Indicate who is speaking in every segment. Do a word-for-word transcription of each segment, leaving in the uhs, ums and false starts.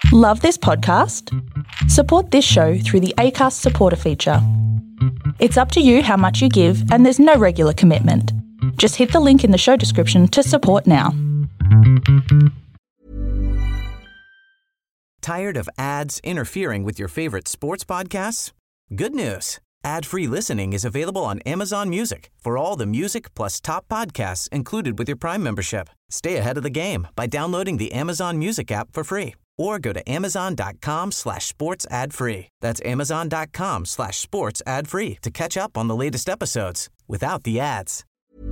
Speaker 1: Love this podcast? Support this show through the Acast supporter feature. It's up to you how much you give, and there's no regular commitment. Just hit the link in the show description to support now.
Speaker 2: Tired of ads interfering with your favorite sports podcasts? Good news. Ad-free listening is available on Amazon Music for all the music plus top podcasts included with your Prime membership. Stay ahead of the game by downloading the Amazon Music app for free or go to amazon.com slash sports ad free. That's amazon.com slash sports ad free to catch up on the latest episodes without the ads.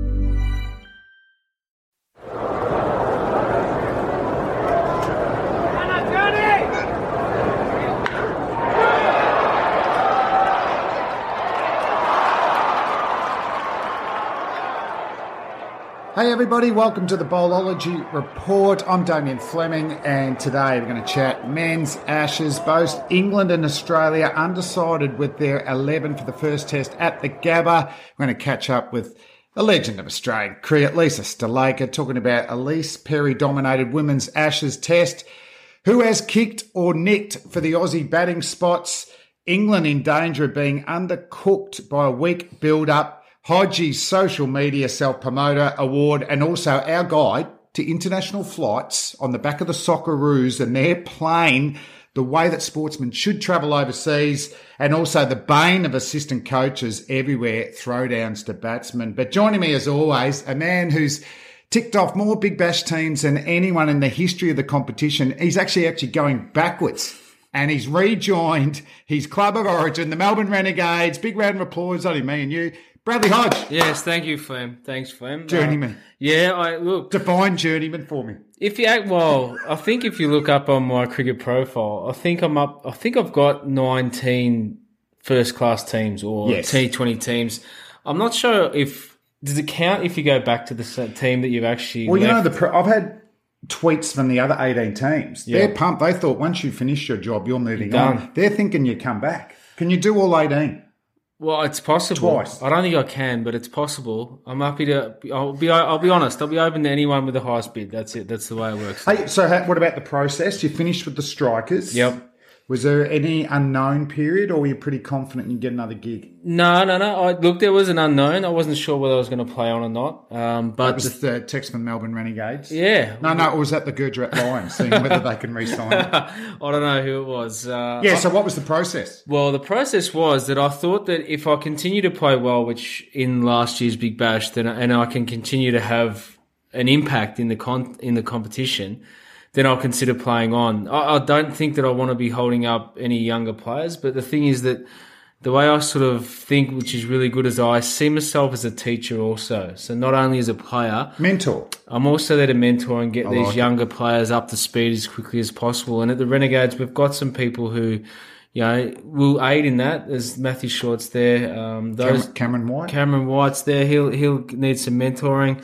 Speaker 3: Hey everybody, welcome to the Bowlology Report. I'm Damien Fleming and today we're going to chat men's Ashes. Both England and Australia undecided with their eleven for the first test at the Gabba. We're going to catch up with the legend of Australian cricket, Lisa Sthalekar, talking about Ellyse Perry-dominated women's Ashes test. Who has kicked or nicked for the Aussie batting spots? England in danger of being undercooked by a weak build-up. Hodgie's social media self-promoter award, and also our guide to international flights on the back of the Socceroos and their plane, the way that sportsmen should travel overseas, and also the bane of assistant coaches everywhere, throwdowns to batsmen. But joining me as always, a man who's ticked off more Big Bash teams than anyone in the history of the competition. He's actually actually going backwards. And he's rejoined his club of origin, the Melbourne Renegades. Big round of applause, only me and you. Bradley Hodge.
Speaker 4: Yes, thank you, Flem. Thanks, Flem.
Speaker 3: Journeyman.
Speaker 4: Uh, yeah, I look.
Speaker 3: Define journeyman for me.
Speaker 4: If you act well, I think if you look up on my cricket profile, I think I'm up. I think I've got nineteen first class teams or
Speaker 3: yes.
Speaker 4: T twenty teams. I'm not sure if does it count if you go back to the team that you've actually.
Speaker 3: Well,
Speaker 4: left?
Speaker 3: you know, the pro- I've had tweets from the other eighteen teams.
Speaker 4: Yeah.
Speaker 3: They're pumped. They thought once you finish your job, you're moving
Speaker 4: You're
Speaker 3: on.
Speaker 4: done.
Speaker 3: They're thinking you come back. Can you do all eighteen?
Speaker 4: Well, it's possible.
Speaker 3: Twice.
Speaker 4: I don't think I can, but it's possible. I'm happy to. I'll be. I'll be honest. I'll be open to anyone with the highest bid. That's it. That's the way it works.
Speaker 3: Hey, so how, what about the process? You finished with the strikers.
Speaker 4: Yep.
Speaker 3: Was there any unknown period, or were you pretty confident you'd get another gig?
Speaker 4: No, no, no. I, look, there was an unknown. I wasn't sure whether I was going to play on or not. Um, but
Speaker 3: That was the text from Melbourne Renegades.
Speaker 4: yeah,
Speaker 3: No, no, or was that the Gujarat Lions, seeing whether they can re-sign it?
Speaker 4: I don't know who it was. Uh,
Speaker 3: Yeah, so what was the process?
Speaker 4: Well, the process was that I thought that if I continue to play well, which in last year's Big Bash, then and I can continue to have an impact in the con- in the competition, then I'll consider playing on. I, I don't think that I want to be holding up any younger players, but the thing is that the way I sort of think, which is really good, is I see myself as a teacher also. So not only as a player,
Speaker 3: Mentor.
Speaker 4: I'm also there to mentor and get
Speaker 3: I
Speaker 4: these
Speaker 3: like
Speaker 4: younger players up to speed as quickly as possible. And at the Renegades, we've got some people who, you know, will aid in that. There's Matthew Short's there. Um, those
Speaker 3: Cameron, Cameron White.
Speaker 4: Cameron White's there. He'll he'll need some mentoring.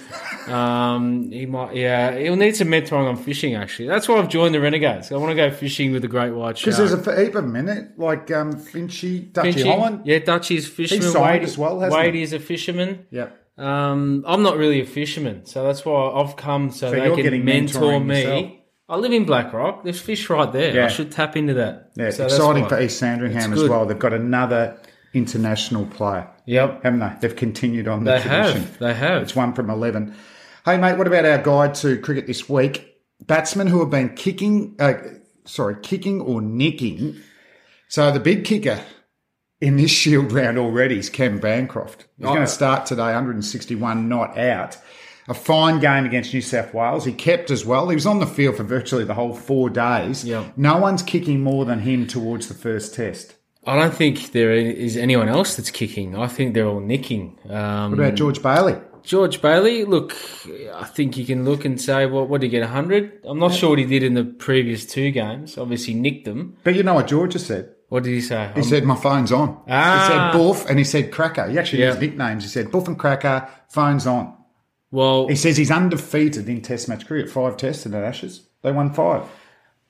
Speaker 4: Um, he might, yeah, he'll need some mentoring on fishing. Actually, that's why I've joined the Renegades. I want to go fishing with the great white shark.
Speaker 3: Because there's a heap of minute, like um, Finchy, Dutchy
Speaker 4: Finchy,
Speaker 3: Holland.
Speaker 4: yeah, Dutchy's fisherman.
Speaker 3: He's signed
Speaker 4: Wade,
Speaker 3: as well, hasn't
Speaker 4: Wade
Speaker 3: he?
Speaker 4: is a fisherman.
Speaker 3: Yep.
Speaker 4: Um, I'm not really a fisherman, so that's why I've come so,
Speaker 3: So
Speaker 4: they
Speaker 3: you're
Speaker 4: can
Speaker 3: getting
Speaker 4: mentor
Speaker 3: mentoring
Speaker 4: me.
Speaker 3: yourself.
Speaker 4: I live in Blackrock. There's fish right there.
Speaker 3: Yeah.
Speaker 4: I should tap into that.
Speaker 3: Yeah,
Speaker 4: So that's
Speaker 3: exciting
Speaker 4: why.
Speaker 3: for East Sandringham
Speaker 4: It's
Speaker 3: as
Speaker 4: good.
Speaker 3: well. They've got another international player,
Speaker 4: Yep,
Speaker 3: haven't they? They've continued on the
Speaker 4: they
Speaker 3: tradition.
Speaker 4: have. They have.
Speaker 3: It's one from eleven. Hey, mate, what about our guide to cricket this week? Batsmen who have been kicking, uh, sorry, kicking or nicking. So the big kicker in this Shield round already is Cam Bancroft. He's
Speaker 4: Oh.
Speaker 3: going to start today, one sixty-one not out. A fine game against New South Wales. He kept as well. He was on the field for virtually the whole four days.
Speaker 4: Yep.
Speaker 3: No one's kicking more than him towards the first test.
Speaker 4: I don't think there is anyone else that's kicking. I think they're all nicking. Um,
Speaker 3: What about George Bailey?
Speaker 4: George Bailey? Look, I think you can look and say, well, what did he get, one hundred? I'm not sure what he did in the previous two games. Obviously, nicked them.
Speaker 3: But you know what George has said?
Speaker 4: What did he say?
Speaker 3: He said, my phone's on.
Speaker 4: Ah.
Speaker 3: He said Buff and he said Cracker. He actually
Speaker 4: Yeah.
Speaker 3: used nicknames. He said Buff and Cracker, phone's on.
Speaker 4: Well,
Speaker 3: He says he's undefeated in Test match cricket, five tests and at Ashes. They won five.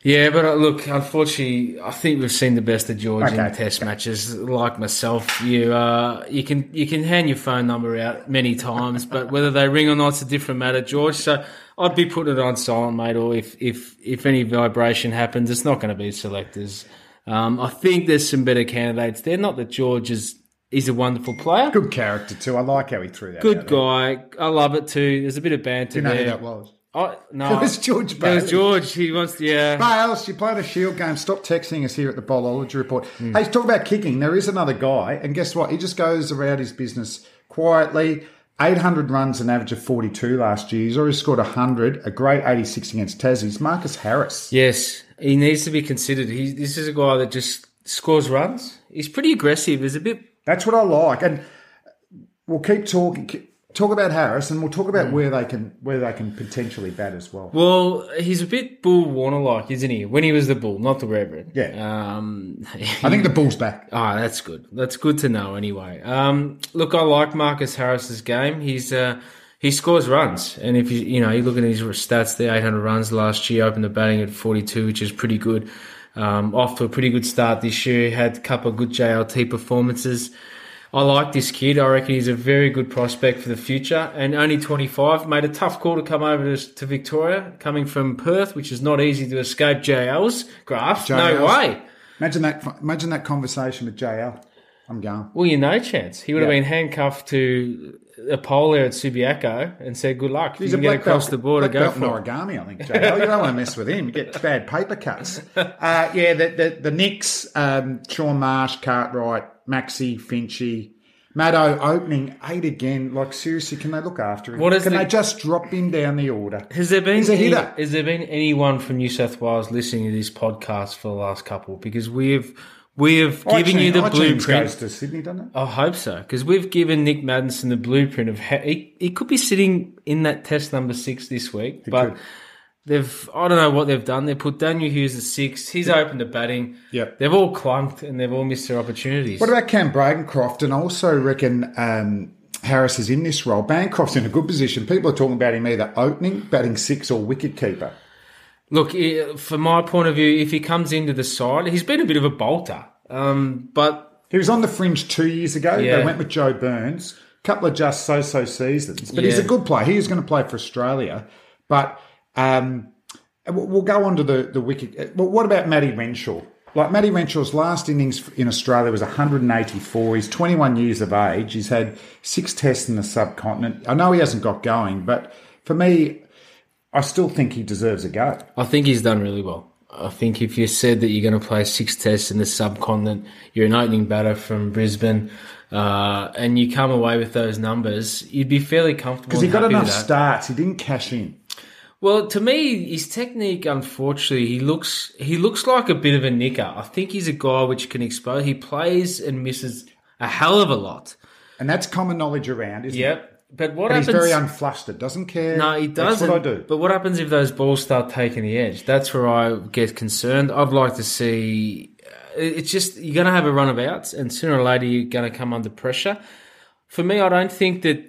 Speaker 4: Yeah, but uh, look, unfortunately, I think we've seen the best of George
Speaker 3: Okay.
Speaker 4: in the Test matches. Like myself, you uh, you can you can hand your phone number out many times, but whether they ring or not, it's a different matter, George. So I'd be putting it on silent, mate. Or if if if any vibration happens, it's not going to be selectors. Um, I think there's some better candidates there. Not that George is he's a wonderful player,
Speaker 3: Good character too. I like how he threw that.
Speaker 4: good
Speaker 3: out there.
Speaker 4: guy. I love it too. There's a bit of banter
Speaker 3: Do you know
Speaker 4: there.
Speaker 3: who that was?
Speaker 4: Oh, no,
Speaker 3: It was George
Speaker 4: It was
Speaker 3: Bailey.
Speaker 4: George. He wants to, yeah.
Speaker 3: Bales, you played a Shield game. Stop texting us here at the Bowlology Report.
Speaker 4: Hmm.
Speaker 3: Hey, talk about kicking. There is another guy, and guess what? He just goes around his business quietly. eight hundred runs, an average of forty-two last year. He's already scored one hundred, a great eighty-six against Tassie's. Marcus Harris.
Speaker 4: Yes, he needs to be considered. He, this is a guy that just scores runs. He's pretty aggressive. There's a bit.
Speaker 3: That's what I like, and we'll keep talking. Talk about Harris, and we'll talk about where they can where they can potentially bat as well.
Speaker 4: Well, he's a bit Bull Warner-like, isn't he? When he was the Bull, not the Reverend.
Speaker 3: Yeah.
Speaker 4: Um,
Speaker 3: I think the Bull's back.
Speaker 4: Oh, that's good. That's good to know anyway. Um, look, I like Marcus Harris's game. He's uh, he scores runs, and if you you know you look at his stats there, eight hundred runs last year, opened the batting at forty-two, which is pretty good. Um, off to a pretty good start this year. Had a couple of good J L T performances. I like this kid. I reckon he's a very good prospect for the future. And only twenty-five. Made a tough call to come over to, to Victoria, coming from Perth, which is not easy to escape J L's graph.
Speaker 3: J
Speaker 4: No
Speaker 3: L's.
Speaker 4: way.
Speaker 3: Imagine that. Imagine that conversation with J L. I'm going.
Speaker 4: Well, you no chance. He would have
Speaker 3: Yeah.
Speaker 4: been handcuffed to a pole there at Subiaco and said, good luck.
Speaker 3: He's
Speaker 4: you
Speaker 3: a
Speaker 4: can get
Speaker 3: black
Speaker 4: across
Speaker 3: belt,
Speaker 4: the border,
Speaker 3: black
Speaker 4: go
Speaker 3: belt in
Speaker 4: for it.
Speaker 3: origami, I think, J L. You don't want to mess with him. You get bad paper cuts. Uh, yeah, the, the, the Knicks, um, Sean Marsh, Cartwright, Maxi, Finchy, Maddo opening eight again. Like, seriously, can they look after him?
Speaker 4: What is
Speaker 3: can
Speaker 4: the-
Speaker 3: they just drop him down the order?
Speaker 4: Has there been
Speaker 3: He's a
Speaker 4: any,
Speaker 3: hitter.
Speaker 4: has there been anyone from New South Wales listening to this podcast for the last couple? Because we've we have given you the
Speaker 3: iTunes
Speaker 4: blueprint.
Speaker 3: goes to Sydney, doesn't it?
Speaker 4: I hope so, because we've given Nick Maddinson the blueprint of how he, he could be sitting in that test number six this week, but
Speaker 3: could.
Speaker 4: they've I don't know what they've done. They put Daniel Hughes at six. He's opened the batting.
Speaker 3: Yep.
Speaker 4: They've all clunked and they've all missed their opportunities.
Speaker 3: What about Cam Bradencroft? And I also reckon um, Harris is in this role. Bancroft's in a good position. People are talking about him either opening, batting six, or wicket keeper.
Speaker 4: Look, eh, from my point of view, if he comes into the side, he's been a bit of a bolter. Um, but
Speaker 3: He was on the fringe two years ago.
Speaker 4: Yeah.
Speaker 3: They went with Joe Burns. A couple of just so-so seasons. But he's
Speaker 4: Yeah.
Speaker 3: a good player. He is going to play for Australia. But um, we'll we'll go on to the, the wicket. Well, what about Matty Renshaw? Like, Matty Renshaw's last innings in Australia was one hundred eighty-four. He's twenty-one years of age. He's had six tests in the subcontinent. I know he hasn't got going, but for me, I still think he deserves a go.
Speaker 4: I think he's done really well. I think if you said that you're going to play six tests in the subcontinent, you're an opening batter from Brisbane, uh, and you come away with those numbers, you'd be fairly comfortable.
Speaker 3: Because he
Speaker 4: and
Speaker 3: got
Speaker 4: happy
Speaker 3: enough
Speaker 4: with that.
Speaker 3: starts. He didn't cash in.
Speaker 4: Well, to me, his technique, unfortunately, he looks he looks like a bit of a nicker. I think he's a guy which can expose. He plays and misses a hell of a lot.
Speaker 3: And that's common knowledge around, isn't it?
Speaker 4: Yep. But what
Speaker 3: But
Speaker 4: happens?
Speaker 3: he's very unflustered, doesn't care.
Speaker 4: No, he doesn't.
Speaker 3: That's what I do.
Speaker 4: But what happens if those balls start taking the edge? That's where I get concerned. I'd like to see. It's just you're going to have a run of outs, and sooner or later you're going to come under pressure. For me, I don't think that.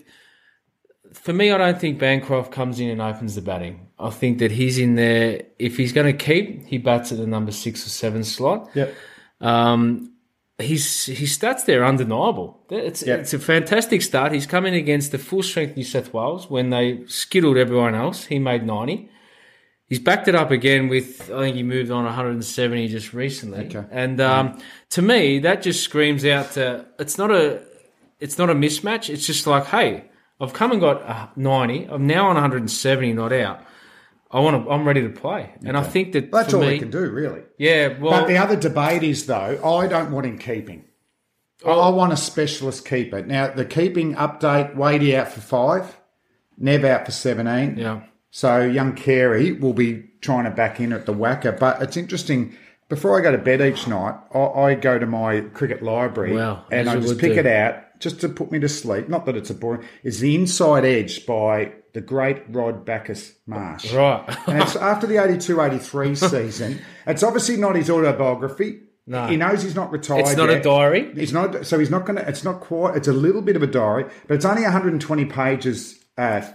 Speaker 4: For me, I don't think Bancroft comes in and opens the batting. I think that he's in there. If he's going to keep, he bats at the number six or seven slot.
Speaker 3: Yep.
Speaker 4: Um, his his stats there are undeniable. It's
Speaker 3: Yep.
Speaker 4: it's a fantastic start. He's coming against the full strength New South Wales when they skittled everyone else. He made ninety. He's backed it up again with I think he moved on one hundred seventy just recently.
Speaker 3: Okay.
Speaker 4: And um, to me, that just screams out to it's not a it's not a mismatch. It's just like, hey, I've come and got uh, ninety. I'm now on one hundred seventy, not out. I want to. I'm ready to play, and I think that
Speaker 3: That's
Speaker 4: for
Speaker 3: all
Speaker 4: me,
Speaker 3: he can do, really.
Speaker 4: Yeah. Well,
Speaker 3: But the other debate is, though, I don't want him keeping. I I want a specialist keeper. Now, the keeping update, Wadey out for five, Nev out for seventeen.
Speaker 4: yeah.
Speaker 3: So young Carey will be trying to back in at the whacker. But it's interesting, before I go to bed each night, I, I go to my cricket library
Speaker 4: Wow,
Speaker 3: and
Speaker 4: as
Speaker 3: I
Speaker 4: you
Speaker 3: just
Speaker 4: would
Speaker 3: pick
Speaker 4: do.
Speaker 3: it out just to put me to sleep. Not that it's a boring. It's The Inside Edge by the great Rod Bacchus Marsh.
Speaker 4: Right.
Speaker 3: And it's after the eighty-two eighty-three season. It's obviously not his autobiography.
Speaker 4: No.
Speaker 3: He knows he's not retired.
Speaker 4: It's not
Speaker 3: yet.
Speaker 4: a diary.
Speaker 3: He's not. So he's not going to. It's not quite. It's a little bit of a diary, but it's only one hundred twenty pages uh, thick.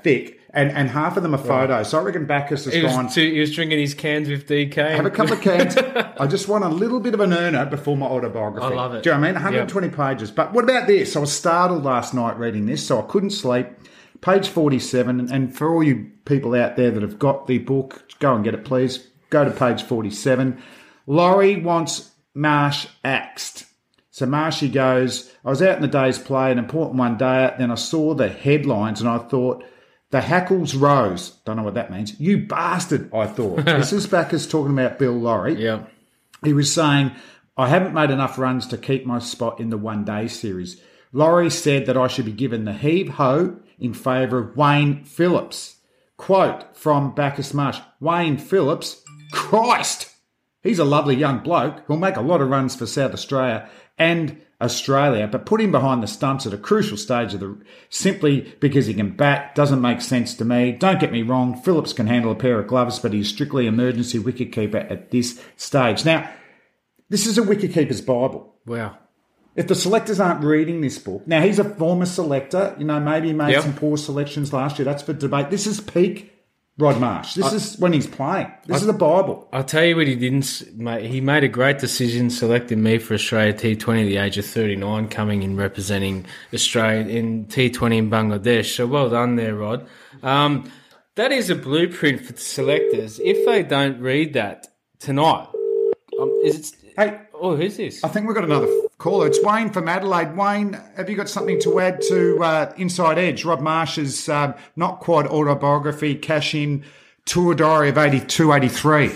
Speaker 3: and, and half of them are photos. So I reckon Bacchus has
Speaker 4: He was,
Speaker 3: gone.
Speaker 4: too, he was drinking his cans with D K.
Speaker 3: Have a couple of cans. I just want a little bit of an earner before my autobiography.
Speaker 4: I love it.
Speaker 3: Do you know what I mean? one hundred twenty yep. pages. But what about this? I was startled last night reading this, so I couldn't sleep. Page forty-seven, and for all you people out there that have got the book, go and get it, please. Go to page forty-seven. Laurie wants Marsh axed. So Marshy goes, I was out in the day's play, an important one day, then I saw the headlines and I thought, the hackles rose. Don't know what that means. You bastard, I thought. This is Bacchus talking about Bill Laurie.
Speaker 4: Yeah.
Speaker 3: He was saying, I haven't made enough runs to keep my spot in the one-day series. Laurie said that I should be given the heave-ho in favour of Wayne Phillips. Quote from Bacchus Marsh, Wayne Phillips, Christ, he's a lovely young bloke who'll make a lot of runs for South Australia and Australia, but put him behind the stumps at a crucial stage of the simply because he can bat doesn't make sense to me. Don't get me wrong, Phillips can handle a pair of gloves, but he's strictly emergency wicketkeeper at this stage. Now, this is a wicketkeeper's Bible.
Speaker 4: Wow.
Speaker 3: If the selectors aren't reading this book, now he's a former selector, you know, maybe he made yep. some poor selections last year. That's for debate. This is peak Rod Marsh. This I, is when he's playing. This I, is the Bible.
Speaker 4: I'll tell you what he didn't make. He made a great decision selecting me for Australia T twenty at the age of thirty-nine, coming in representing Australia in T twenty in Bangladesh. So well done there, Rod. Um, that is a blueprint for the selectors. If they don't read that tonight, um, is it?
Speaker 3: Hey,
Speaker 4: oh, who's this?
Speaker 3: I think we've got another caller. It's Wayne from Adelaide. Wayne, have you got something to add to uh, Inside Edge? Rod Marsh's um, not quite autobiography, cash-in tour diary of eighty-two eighty-three.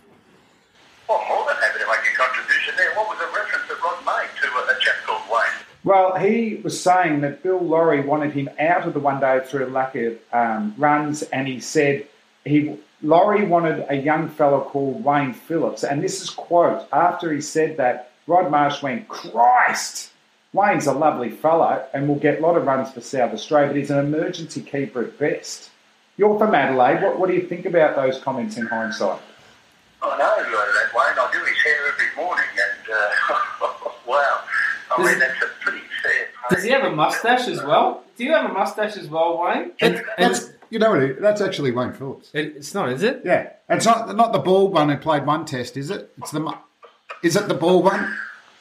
Speaker 5: Well, more than happy to make a contribution there. What was the reference that Rod made to a, a chap called Wayne?
Speaker 3: Well, he was saying that Bill Laurie wanted him out of the one-day through a lack of um, runs, and he said he... Laurie wanted a young fellow called Wayne Phillips, and this is quote, after he said that, Rod Marsh went, Christ, Wayne's a lovely fellow and will get a lot of runs for South Australia, but he's an emergency keeper at best. You're from Adelaide. What, what do you think about those comments in hindsight?
Speaker 5: I know uh, that Wayne. I do his hair every morning, and uh, wow. I
Speaker 4: does,
Speaker 5: mean, that's a pretty fair
Speaker 4: Does he have a mustache as well? Do you have a mustache as well, Wayne?
Speaker 3: And, and, you know what? That's actually Wayne Phillips.
Speaker 4: It, it's not, is it?
Speaker 3: Yeah. It's not not the bald one who played one test, is it? It's the Is it the bald one?
Speaker 5: No,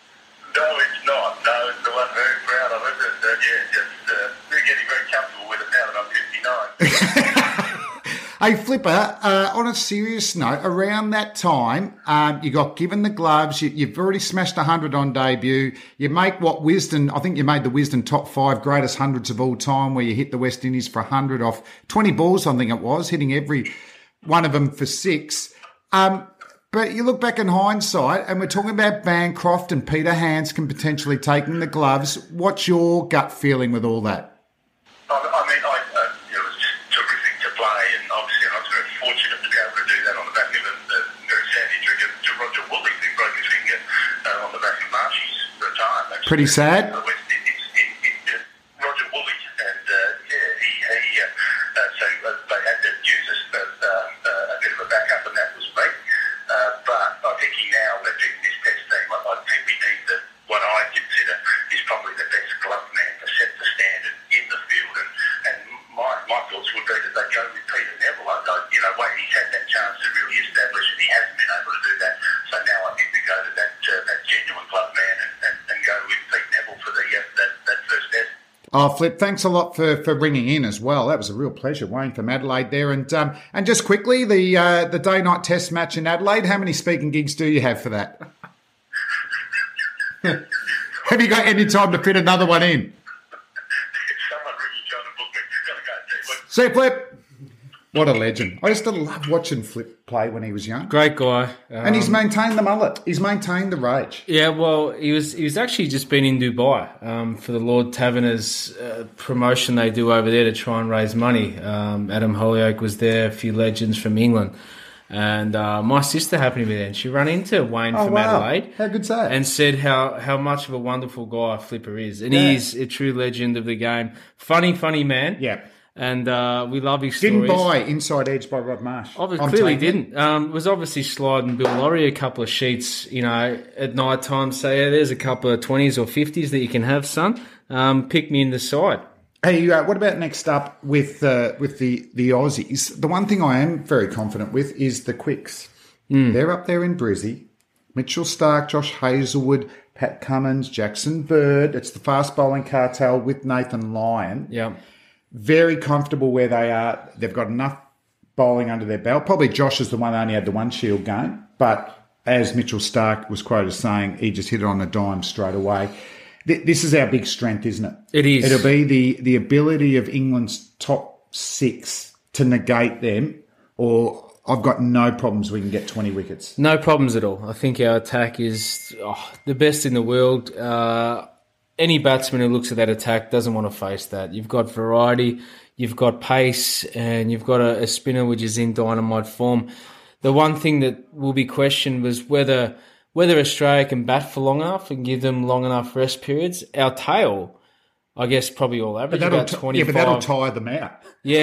Speaker 5: it's not. No, it's the one very proud of it. And, uh, yeah, just uh, we're getting very comfortable with it now that I'm fifty-nine.
Speaker 3: Hey, Flipper, uh, on a serious note, around that time, um, you got given the gloves, you, you've already smashed one hundred on debut, you make what Wisden, I think you made the Wisden top five greatest hundreds of all time, where you hit the West Indies for one hundred off twenty balls, I think it was, hitting every one of them for six. Um, but you look back in hindsight, and we're talking about Bancroft and Peter Handscomb potentially taking the gloves. What's your gut feeling with all that?
Speaker 5: I, I mean, I, uh, it was terrific to play, and obviously I was very fortunate to be able to do that on the back of a, a very sad injury to, to Roger Woolley, who broke his finger uh, on the back of Marshy's retirement.
Speaker 3: Pretty sad.
Speaker 5: Uh, West Indies, it, it, it, Roger Woolley, and uh, yeah, he, he uh, uh, so uh, they had to use a, uh, uh, a bit of a backup, and that was me. Uh, but I think he now, that in this test team, I, I think we need the, what I consider is probably the best glove man to set the standard in the field. And, and my, my thoughts would be that they go with Peter Neville. I, I, you know, Wayne, he's had that chance to really establish, and he hasn't been able to do that. So now I think we go to that uh, that genuine glove man and, and, and go with Pete Neville for the uh, that, that first test.
Speaker 3: Oh, Flip, thanks a lot for, for ringing in as well. That was a real pleasure, Wayne from Adelaide there. And um, and just quickly, the uh, the day-night test match in Adelaide, how many speaking gigs do you have for that? Have you got any time to fit another one in?
Speaker 5: Someone really trying to book me. Gotta go.
Speaker 3: See, Flip. What a legend. I used to love watching Flip play when he was young.
Speaker 4: Great guy. Um,
Speaker 3: and he's maintained the mullet. He's maintained the rage.
Speaker 4: Yeah, well, he was he was actually just been in Dubai um, for the Lord Taverner's uh, promotion they do over there to try and raise money. Um, Adam Holyoake was there, a few legends from England. And uh, my sister happened to be there, and she ran into Wayne
Speaker 3: oh,
Speaker 4: from
Speaker 3: wow.
Speaker 4: Adelaide.
Speaker 3: How good's that?
Speaker 4: And said how, how much of a wonderful guy Flipper is. And
Speaker 3: yeah.
Speaker 4: he is a true legend of the game. Funny, funny man.
Speaker 3: Yeah.
Speaker 4: And uh, we love his
Speaker 3: didn't
Speaker 4: stories.
Speaker 3: Didn't buy Inside Edge by Rod Marsh.
Speaker 4: Obviously, clearly didn't. Um, was obviously sliding Bill Laurie a couple of sheets, you know, at night time. Say, yeah, there's a couple of twenties or fifties that you can have, son. Um, pick me in the side.
Speaker 3: Hey, uh, what about next up with uh, with the, the Aussies? The one thing I am very confident with is the quicks. Mm. They're up there in Brizzy. Mitchell Starc, Josh Hazelwood, Pat Cummins, Jackson Bird. It's the fast bowling cartel with Nathan Lyon.
Speaker 4: Yeah.
Speaker 3: Very comfortable where they are. They've got enough bowling under their belt. Probably Josh is the one that only had the one Shield game. But as Mitchell Starc was quoted as saying, he just hit it on a dime straight away. This is our big strength, isn't it?
Speaker 4: It is.
Speaker 3: It'll be the, the ability of England's top six to negate them, or I've got no problems we can get twenty wickets.
Speaker 4: No problems at all. I think our attack is oh, the best in the world. Uh, any batsman who looks at that attack doesn't want to face that. You've got variety, you've got pace, and you've got a, a spinner which is in dynamite form. The one thing that will be questioned was whether... Whether Australia can bat for long enough and give them long enough rest periods. Our tail, I guess, probably all average about
Speaker 3: t-
Speaker 4: twenty-five.
Speaker 3: Yeah, but that'll tire them out.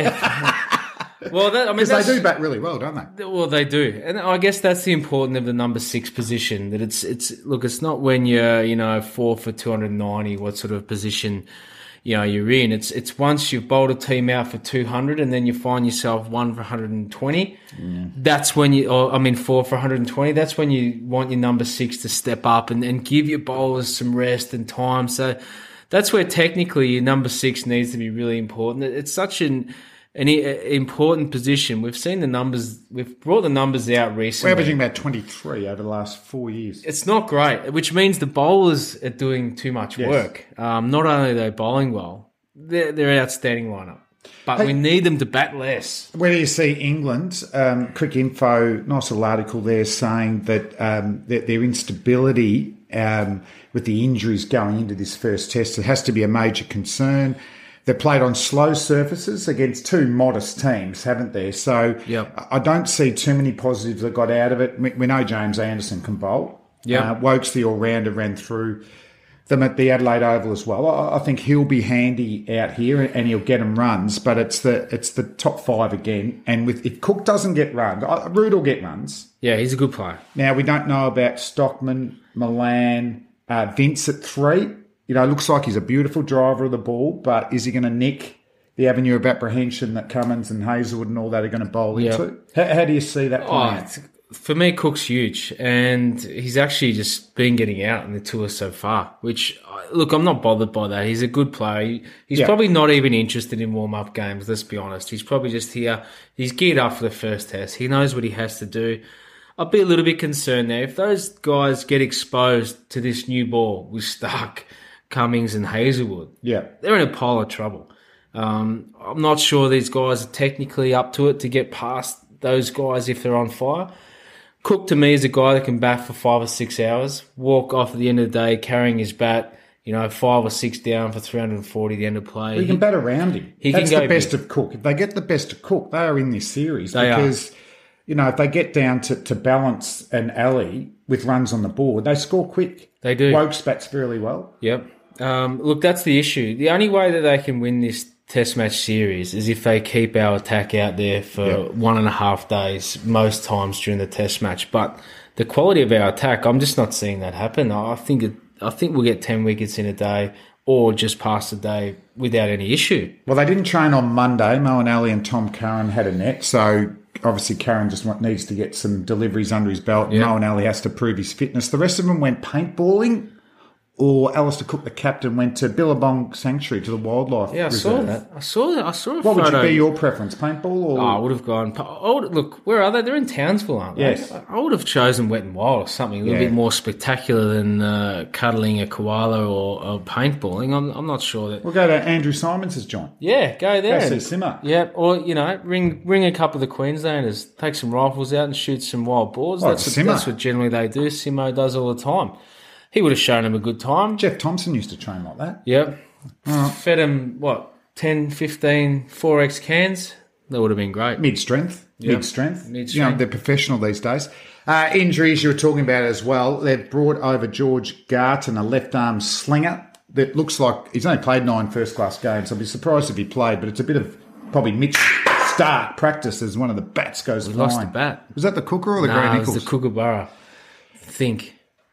Speaker 4: Yeah. Well, that, I mean,
Speaker 3: because they do bat really well, don't they?
Speaker 4: Well, they do, and I guess that's the importance of the number six position. That it's it's look, it's not when you're you know four for two hundred ninety, what sort of position you know you're in. It's it's once you've bowled a team out for two hundred, and then you find yourself one for one hundred twenty. Yeah. That's when you, or I mean, four for one hundred twenty. That's when you want your number six to step up and, and give your bowlers some rest and time. So that's where technically your number six needs to be really important. It's such an an important position. We've seen the numbers. We've brought the numbers out recently.
Speaker 3: We're averaging about twenty-three over the last four years.
Speaker 4: It's not great, which means the bowlers are doing too much yes. work. Um, not only are they bowling well, they're, they're an outstanding lineup. But hey, we need them to bat less.
Speaker 3: Where do you see England? Um, quick info, nice little article there saying that, um, that their instability um, with the injuries going into this first test, it has to be a major concern. They've played on slow surfaces against two modest teams, haven't they? So
Speaker 4: yep.
Speaker 3: I don't see too many positives that got out of it. We know James Anderson can bowl.
Speaker 4: Yep.
Speaker 3: Uh, Wokes, the all-rounder, ran through them at the Adelaide Oval as well. I, I think he'll be handy out here and he'll get them runs, but it's the it's the top five again. And with if Cook doesn't get runs, Root will get runs.
Speaker 4: Yeah, he's a good player.
Speaker 3: Now, we don't know about Stockman, Milan, uh, Vince at three. You know, looks like he's a beautiful driver of the ball, but is he going to nick the avenue of apprehension that Cummins and Hazelwood and all that are going to bowl
Speaker 4: yep.
Speaker 3: into? How, how do you see that playing?
Speaker 4: Oh, for me, Cook's huge, and he's actually just been getting out in the tour so far, which, look, I'm not bothered by that. He's a good player. He, he's yep. probably not even interested in warm-up games, let's be honest. He's probably just here. He's geared up for the first test. He knows what he has to do. I'd be a little bit concerned there. If those guys get exposed to this new ball with Starc, Cummings and Hazelwood,
Speaker 3: yeah,
Speaker 4: they're in a pile of trouble. Um, I'm not sure these guys are technically up to it to get past those guys if they're on fire. Cook, to me, is a guy that can bat for five or six hours, walk off at the end of the day carrying his bat, you know, five or six down for three hundred forty at the end of play.
Speaker 3: We can bat around him.
Speaker 4: He
Speaker 3: That's
Speaker 4: can go
Speaker 3: the best
Speaker 4: big.
Speaker 3: of Cook. If they get the best of Cook, they are in this series
Speaker 4: they
Speaker 3: because,
Speaker 4: are.
Speaker 3: you know, if they get down to, to balance and alley with runs on the board, they score quick.
Speaker 4: They do.
Speaker 3: Wokes bats fairly well.
Speaker 4: Yep. Um, look, that's the issue. The only way that they can win this Test match series is if they keep our attack out there for
Speaker 3: yep.
Speaker 4: one and a half days most times during the Test match. But the quality of our attack, I'm just not seeing that happen. I think it, I think we'll get ten wickets in a day or just past a day without any issue.
Speaker 3: Well, they didn't train on Monday. Moeen Ali and Tom Curran had a net, so obviously Curran just want, needs to get some deliveries under his belt.
Speaker 4: Yep.
Speaker 3: Moeen Ali has to prove his fitness. The rest of them went paintballing. Or Alistair Cook, the captain, went to Billabong Sanctuary to the wildlife
Speaker 4: Yeah, I
Speaker 3: reserve.
Speaker 4: saw that. I saw that. I saw a
Speaker 3: What
Speaker 4: photo.
Speaker 3: would you be your preference, paintball or?
Speaker 4: Oh, I would have gone. I would, look, where are they? They're in Townsville, aren't they?
Speaker 3: Yes.
Speaker 4: I would have chosen Wet and Wild or something a little
Speaker 3: Yeah.
Speaker 4: bit more spectacular than uh, cuddling a koala or, or paintballing. I'm, I'm not sure that.
Speaker 3: We'll go to Andrew Simons' joint.
Speaker 4: Yeah, go there.
Speaker 3: Go see Simmer.
Speaker 4: Yeah, or you know, ring ring a couple of the Queenslanders, take some rifles out and shoot some wild boars.
Speaker 3: Oh,
Speaker 4: that's what,
Speaker 3: Simmer.
Speaker 4: that's what generally they do. Simo does all the time. He would have shown him a good time.
Speaker 3: Jeff Thompson used to train like that.
Speaker 4: Yep.
Speaker 3: Right.
Speaker 4: Fed him, what, ten, fifteen, four X cans? That would have been great.
Speaker 3: Mid-strength.
Speaker 4: Yep.
Speaker 3: Mid-strength.
Speaker 4: Mid-strength.
Speaker 3: You know, they're professional these days. Uh, injuries you were talking about as well. They've brought over George Garton, a left-arm slinger that looks like he's only played nine first-class games. I'd be surprised if he played, but it's a bit of probably Mitch Starc practice as one of the bats goes
Speaker 4: We
Speaker 3: flying.
Speaker 4: lost the bat.
Speaker 3: Was that the Cooker or the
Speaker 4: no,
Speaker 3: Grey
Speaker 4: it
Speaker 3: Nichols?
Speaker 4: was the Kookaburra. Think.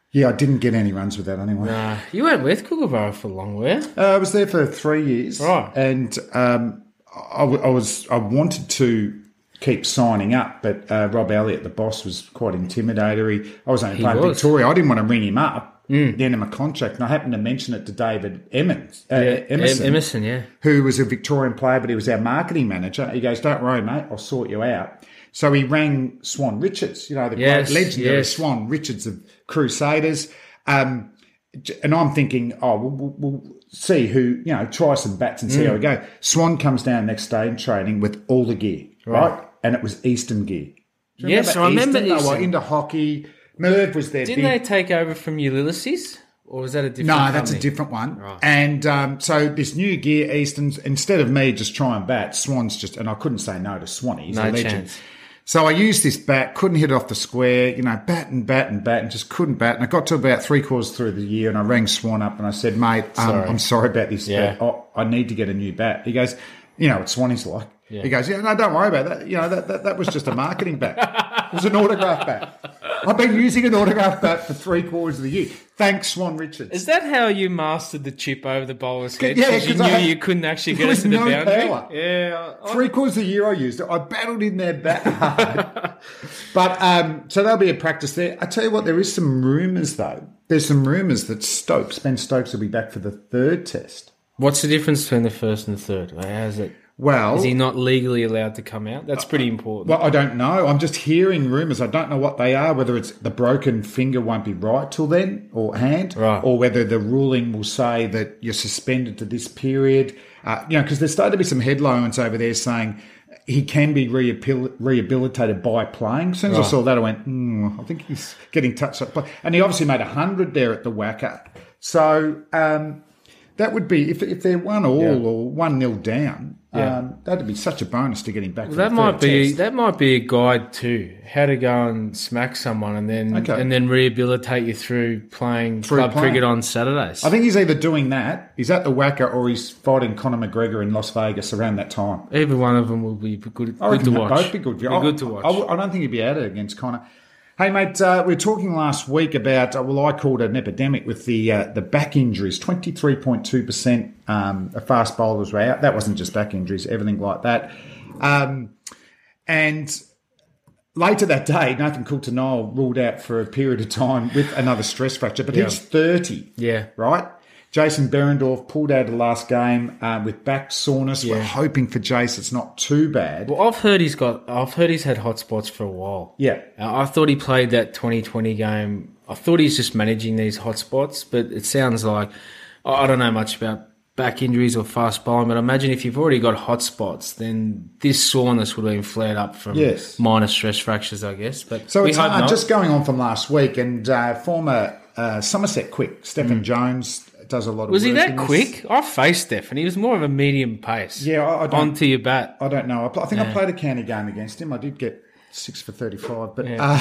Speaker 3: Yeah, I didn't get any runs with that anyway.
Speaker 4: Nah, you weren't with Kookaburra for long, were you?
Speaker 3: Uh, I was there for three years.
Speaker 4: Right.
Speaker 3: And um, I, I was I wanted to keep signing up, but uh, Rob Elliott, the boss, was quite intimidatory. I was only
Speaker 4: He
Speaker 3: playing
Speaker 4: was.
Speaker 3: Victoria. I didn't want to ring him up
Speaker 4: Mm.
Speaker 3: at the end of my contract, and I happened to mention it to David Emmons, uh,
Speaker 4: Yeah,
Speaker 3: Emerson,
Speaker 4: Em- Emerson, yeah.
Speaker 3: who was a Victorian player, but he was our marketing manager. He goes, "Don't worry, mate, I'll sort you out." So he rang Swan Richards, you know, the
Speaker 4: Yes,
Speaker 3: great legendary
Speaker 4: yes.
Speaker 3: Swan Richards of Crusaders. Um, and I'm thinking, oh, we'll, we'll, we'll see who, you know, try some bats and see
Speaker 4: Mm.
Speaker 3: how we go. Swan comes down next day in training with all the gear, right?
Speaker 4: Right.
Speaker 3: And it was Eastern gear. Do you
Speaker 4: Yes, I remember
Speaker 3: Eastern? They were
Speaker 4: Eastern.
Speaker 3: into hockey. Merv was there.
Speaker 4: Didn't
Speaker 3: big.
Speaker 4: they take over from Ulysses? Or was that a different
Speaker 3: No,
Speaker 4: company?
Speaker 3: that's a different one.
Speaker 4: Right.
Speaker 3: And um, so this new gear, Easton's, instead of me just trying bat, Swan's just, and I couldn't say no to Swanee. He's
Speaker 4: No
Speaker 3: a legend.
Speaker 4: chance.
Speaker 3: So I used this bat, couldn't hit it off the square, you know, bat and bat and bat, and just couldn't bat. And I got to about three quarters through the year, and I rang Swan up and I said, "Mate, um,
Speaker 4: Sorry.
Speaker 3: I'm sorry about this
Speaker 4: Yeah.
Speaker 3: bat. Oh, I need to get a new bat." He goes, "You know what Swanee's like."
Speaker 4: Yeah.
Speaker 3: He goes, "Yeah, no, don't worry about that. You know, that, that, that was just a marketing bat. It was an autograph bat. I've been using an autograph bat for three quarters of the year. Thanks, Swan Richards."
Speaker 4: Is that how you mastered the chip over the bowler's head?
Speaker 3: Yeah,
Speaker 4: Because you
Speaker 3: 'cause I
Speaker 4: knew
Speaker 3: had-
Speaker 4: you couldn't actually
Speaker 3: there
Speaker 4: get it
Speaker 3: was
Speaker 4: to the
Speaker 3: no
Speaker 4: boundary.
Speaker 3: power.
Speaker 4: Yeah, I-
Speaker 3: Three quarters of the year I used it. I battled in there that hard. But um, so there'll be a practice there. I tell you what, there is some rumours though. There's some rumours that Stokes, Ben Stokes, will be back for the third test.
Speaker 4: What's the difference between the first and the third? How's it?
Speaker 3: Well,
Speaker 4: Is he not legally allowed to come out? That's pretty important.
Speaker 3: well, I don't know. I'm just hearing rumours. I don't know what they are. Whether it's the broken finger won't be right till then, or hand,
Speaker 4: Right.
Speaker 3: or whether the ruling will say that you're suspended to this period. Uh, you know, because there's started to be some headlines over there saying he can be rehabil- rehabilitated by playing. As soon as I
Speaker 4: Right.
Speaker 3: saw that, I went, mm, I think he's getting touched up. And he obviously made one hundred there at the Wacker. So um, that would be, if, if they're one all
Speaker 4: Yeah.
Speaker 3: or one nil down,
Speaker 4: Yeah.
Speaker 3: um, that'd be such a bonus to get him back.
Speaker 4: Well,
Speaker 3: for
Speaker 4: that
Speaker 3: the
Speaker 4: might
Speaker 3: third
Speaker 4: be
Speaker 3: test.
Speaker 4: that might be a guide too. How to go and smack someone and then
Speaker 3: Okay.
Speaker 4: and then rehabilitate you through playing
Speaker 3: Through
Speaker 4: club
Speaker 3: playing.
Speaker 4: cricket on Saturdays.
Speaker 3: I think he's either doing that, he's at the Wacker, or he's fighting Conor McGregor in Las Vegas around that time.
Speaker 4: Either one of them will be good,
Speaker 3: I
Speaker 4: good
Speaker 3: reckon
Speaker 4: to
Speaker 3: they'd
Speaker 4: watch.
Speaker 3: both be good.
Speaker 4: Be
Speaker 3: I,
Speaker 4: good to watch.
Speaker 3: I, I don't think he'd be out against Conor. Hey, mate, uh, we were talking last week about, uh, well, I called it an epidemic with the uh, the back injuries. twenty-three point two percent um, of fast bowlers were out. That wasn't just back injuries, everything like that. Um, and later that day, Nathan Coulter-Nile ruled out for a period of time with another stress fracture, but
Speaker 4: Yeah.
Speaker 3: he's thirty.
Speaker 4: Yeah.
Speaker 3: Right? Jason Berendorf pulled out of the last game uh, with back soreness. We're
Speaker 4: Yeah.
Speaker 3: hoping for Jace it's not too bad.
Speaker 4: Well, I've heard he's got. I've heard he's had hot spots for a while.
Speaker 3: Yeah.
Speaker 4: Uh, I thought he played that twenty twenty game. I thought he's just managing these hot spots, but it sounds like I I don't know much about back injuries or fast bowling. But I imagine if you've already got hot spots, then this soreness would have been flared up from
Speaker 3: Yes.
Speaker 4: minor stress fractures, I guess. But
Speaker 3: So
Speaker 4: we
Speaker 3: it's
Speaker 4: hope
Speaker 3: hard.
Speaker 4: not.
Speaker 3: Just going on from last week, and uh, former uh, Somerset quick, Stephen Jones, does a lot of
Speaker 4: Was he
Speaker 3: work
Speaker 4: that
Speaker 3: in this.
Speaker 4: quick? I faced Stephen. He was more of a medium pace.
Speaker 3: Yeah, I, I don't.
Speaker 4: onto your bat.
Speaker 3: I don't know. I, pl- I think I
Speaker 4: Yeah.
Speaker 3: played a county game against him. I did get six for thirty-five, but
Speaker 4: Yeah.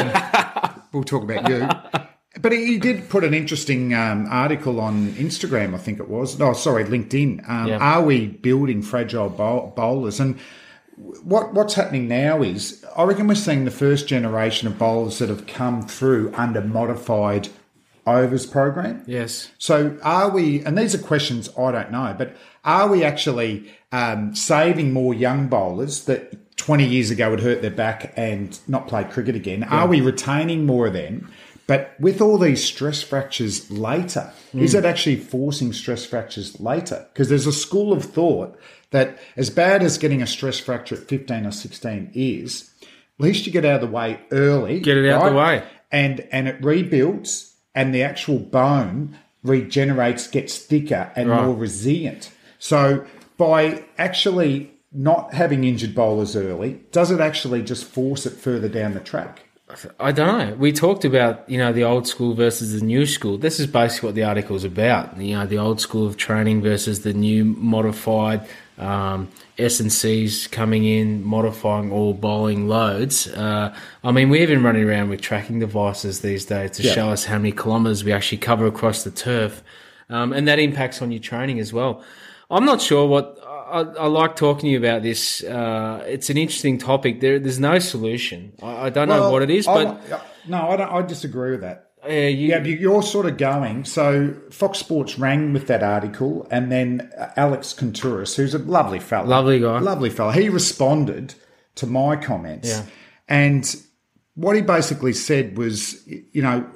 Speaker 3: um, we'll talk about you. But he did put an interesting um, article on Instagram, I think it was. No, sorry, LinkedIn. Um,
Speaker 4: Yeah.
Speaker 3: Are we building fragile bowl- bowlers? And what what's happening now is, I reckon we're seeing the first generation of bowlers that have come through under modified overs program.
Speaker 4: Yes.
Speaker 3: So are we, and these are questions I don't know, but are we actually um, saving more young bowlers that twenty years ago would hurt their back and not play cricket again? Are we retaining more of them? But with all these stress fractures later, is it actually forcing stress fractures later? Because there's a school of thought that as bad as getting a stress fracture at fifteen or sixteen is, at least you get out of the way early.
Speaker 4: Get it out the way.
Speaker 3: And, and it rebuilds, and the actual bone regenerates, gets thicker and
Speaker 4: Right.
Speaker 3: more resilient. So by actually not having injured bowlers early, does it actually just force it further down the track?
Speaker 4: I don't know. We talked about, you know, the old school versus the new school. This is basically what the article's about. You know, the old school of training versus the new modified um, S and C's coming in, modifying all bowling loads. Uh, I mean, we're even running around with tracking devices these days to
Speaker 3: Yeah.
Speaker 4: show us how many kilometres we actually cover across the turf. Um, and that impacts on your training as well. I'm not sure what... I, I like talking to you about this. Uh, it's an interesting topic. There, there's no solution. I, I don't know what it is,
Speaker 3: I
Speaker 4: but
Speaker 3: want- no, I don't. I disagree with that.
Speaker 4: Uh, you,
Speaker 3: Yeah, but you're sort of going. So Fox Sports rang with that article, and then uh, Alex Contouris, who's a lovely fella,
Speaker 4: Lovely guy.
Speaker 3: lovely fella, he responded to my comments,
Speaker 4: Yeah.
Speaker 3: and what he basically said was, you know,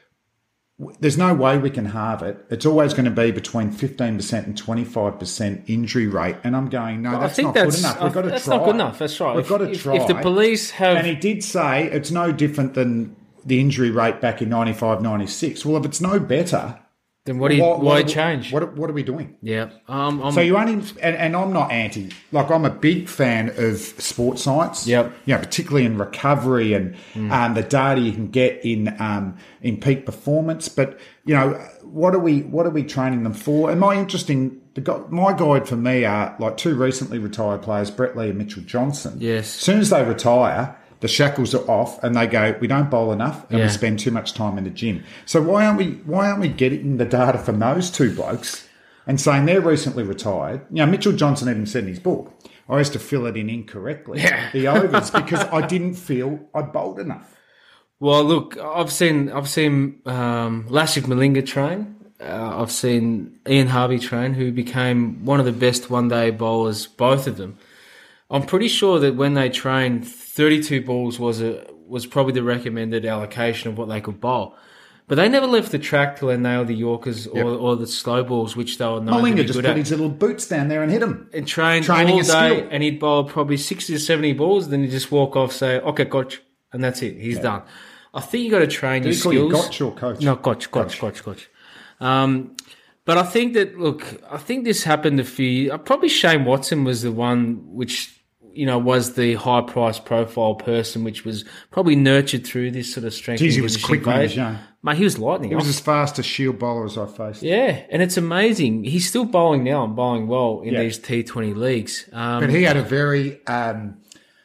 Speaker 3: w- there's no way we can halve it. It's always going to be between fifteen percent and twenty-five percent injury rate. And I'm going, no,
Speaker 4: I
Speaker 3: that's
Speaker 4: think
Speaker 3: not
Speaker 4: that's,
Speaker 3: good enough. We've got to
Speaker 4: that's
Speaker 3: try.
Speaker 4: not good enough. That's right.
Speaker 3: We've
Speaker 4: if,
Speaker 3: got to
Speaker 4: if,
Speaker 3: try.
Speaker 4: If the police have...
Speaker 3: And he did say it's no different than the injury rate back in ninety-five, ninety-six. Well, if it's no better,
Speaker 4: then what do you,
Speaker 3: what,
Speaker 4: why
Speaker 3: what,
Speaker 4: change?
Speaker 3: What, what are we doing?
Speaker 4: Yeah. Um, I'm,
Speaker 3: So you only, and, and I'm not anti, like I'm a big fan of sports science.
Speaker 4: Yep.
Speaker 3: You know, particularly in recovery and
Speaker 4: Mm.
Speaker 3: um, the data you can get in um, in peak performance. But you know, what are we what are we training them for? And my interesting, the gu- my guide for me are like two recently retired players, Brett Lee and Mitchell Johnson.
Speaker 4: Yes.
Speaker 3: As soon as they retire, the shackles are off, and they go, we don't bowl enough, and
Speaker 4: Yeah.
Speaker 3: we spend too much time in the gym. So why aren't we why aren't we getting the data from those two blokes and saying they're recently retired? You know, Mitchell Johnson even said in his book, I used to fill it in incorrectly,
Speaker 4: Yeah.
Speaker 3: the overs, because I didn't feel I bowled enough.
Speaker 4: Well, look, I've seen I've seen um, Lasik Malinga train. Uh, I've seen Ian Harvey train, who became one of the best one-day bowlers, both of them. I'm pretty sure that when they trained, thirty-two balls was a was probably the recommended allocation of what they could bowl. But they never left the track till they nailed the Yorkers or,
Speaker 3: Yep.
Speaker 4: or the slow balls, which they were known to
Speaker 3: Malinga
Speaker 4: be
Speaker 3: just
Speaker 4: good
Speaker 3: put
Speaker 4: at.
Speaker 3: his little boots down there and hit them.
Speaker 4: And trained
Speaker 3: Training
Speaker 4: all
Speaker 3: is
Speaker 4: day,
Speaker 3: skill.
Speaker 4: and he'd bowl probably sixty to seventy balls. Then he'd just walk off, say, "Okay, coach," and that's it. He's done. I think you got to train
Speaker 3: Did
Speaker 4: your
Speaker 3: he call you
Speaker 4: skills.
Speaker 3: coach or coach?
Speaker 4: No, coach, coach, coach, coach. Um, but I think that look, I think this happened a few. uh, Probably Shane Watson was the one which you know was the high price profile person, which was probably nurtured through this sort of strength.
Speaker 3: Geez,
Speaker 4: and
Speaker 3: he was
Speaker 4: conditioning
Speaker 3: quick when he was
Speaker 4: phase.
Speaker 3: young.
Speaker 4: Mate, he was lightning.
Speaker 3: He was
Speaker 4: off.
Speaker 3: as fast a shield bowler as I faced.
Speaker 4: Yeah, and it's amazing. He's still bowling now and bowling well in
Speaker 3: Yeah.
Speaker 4: these T twenty leagues. Um,
Speaker 3: But he had a very um,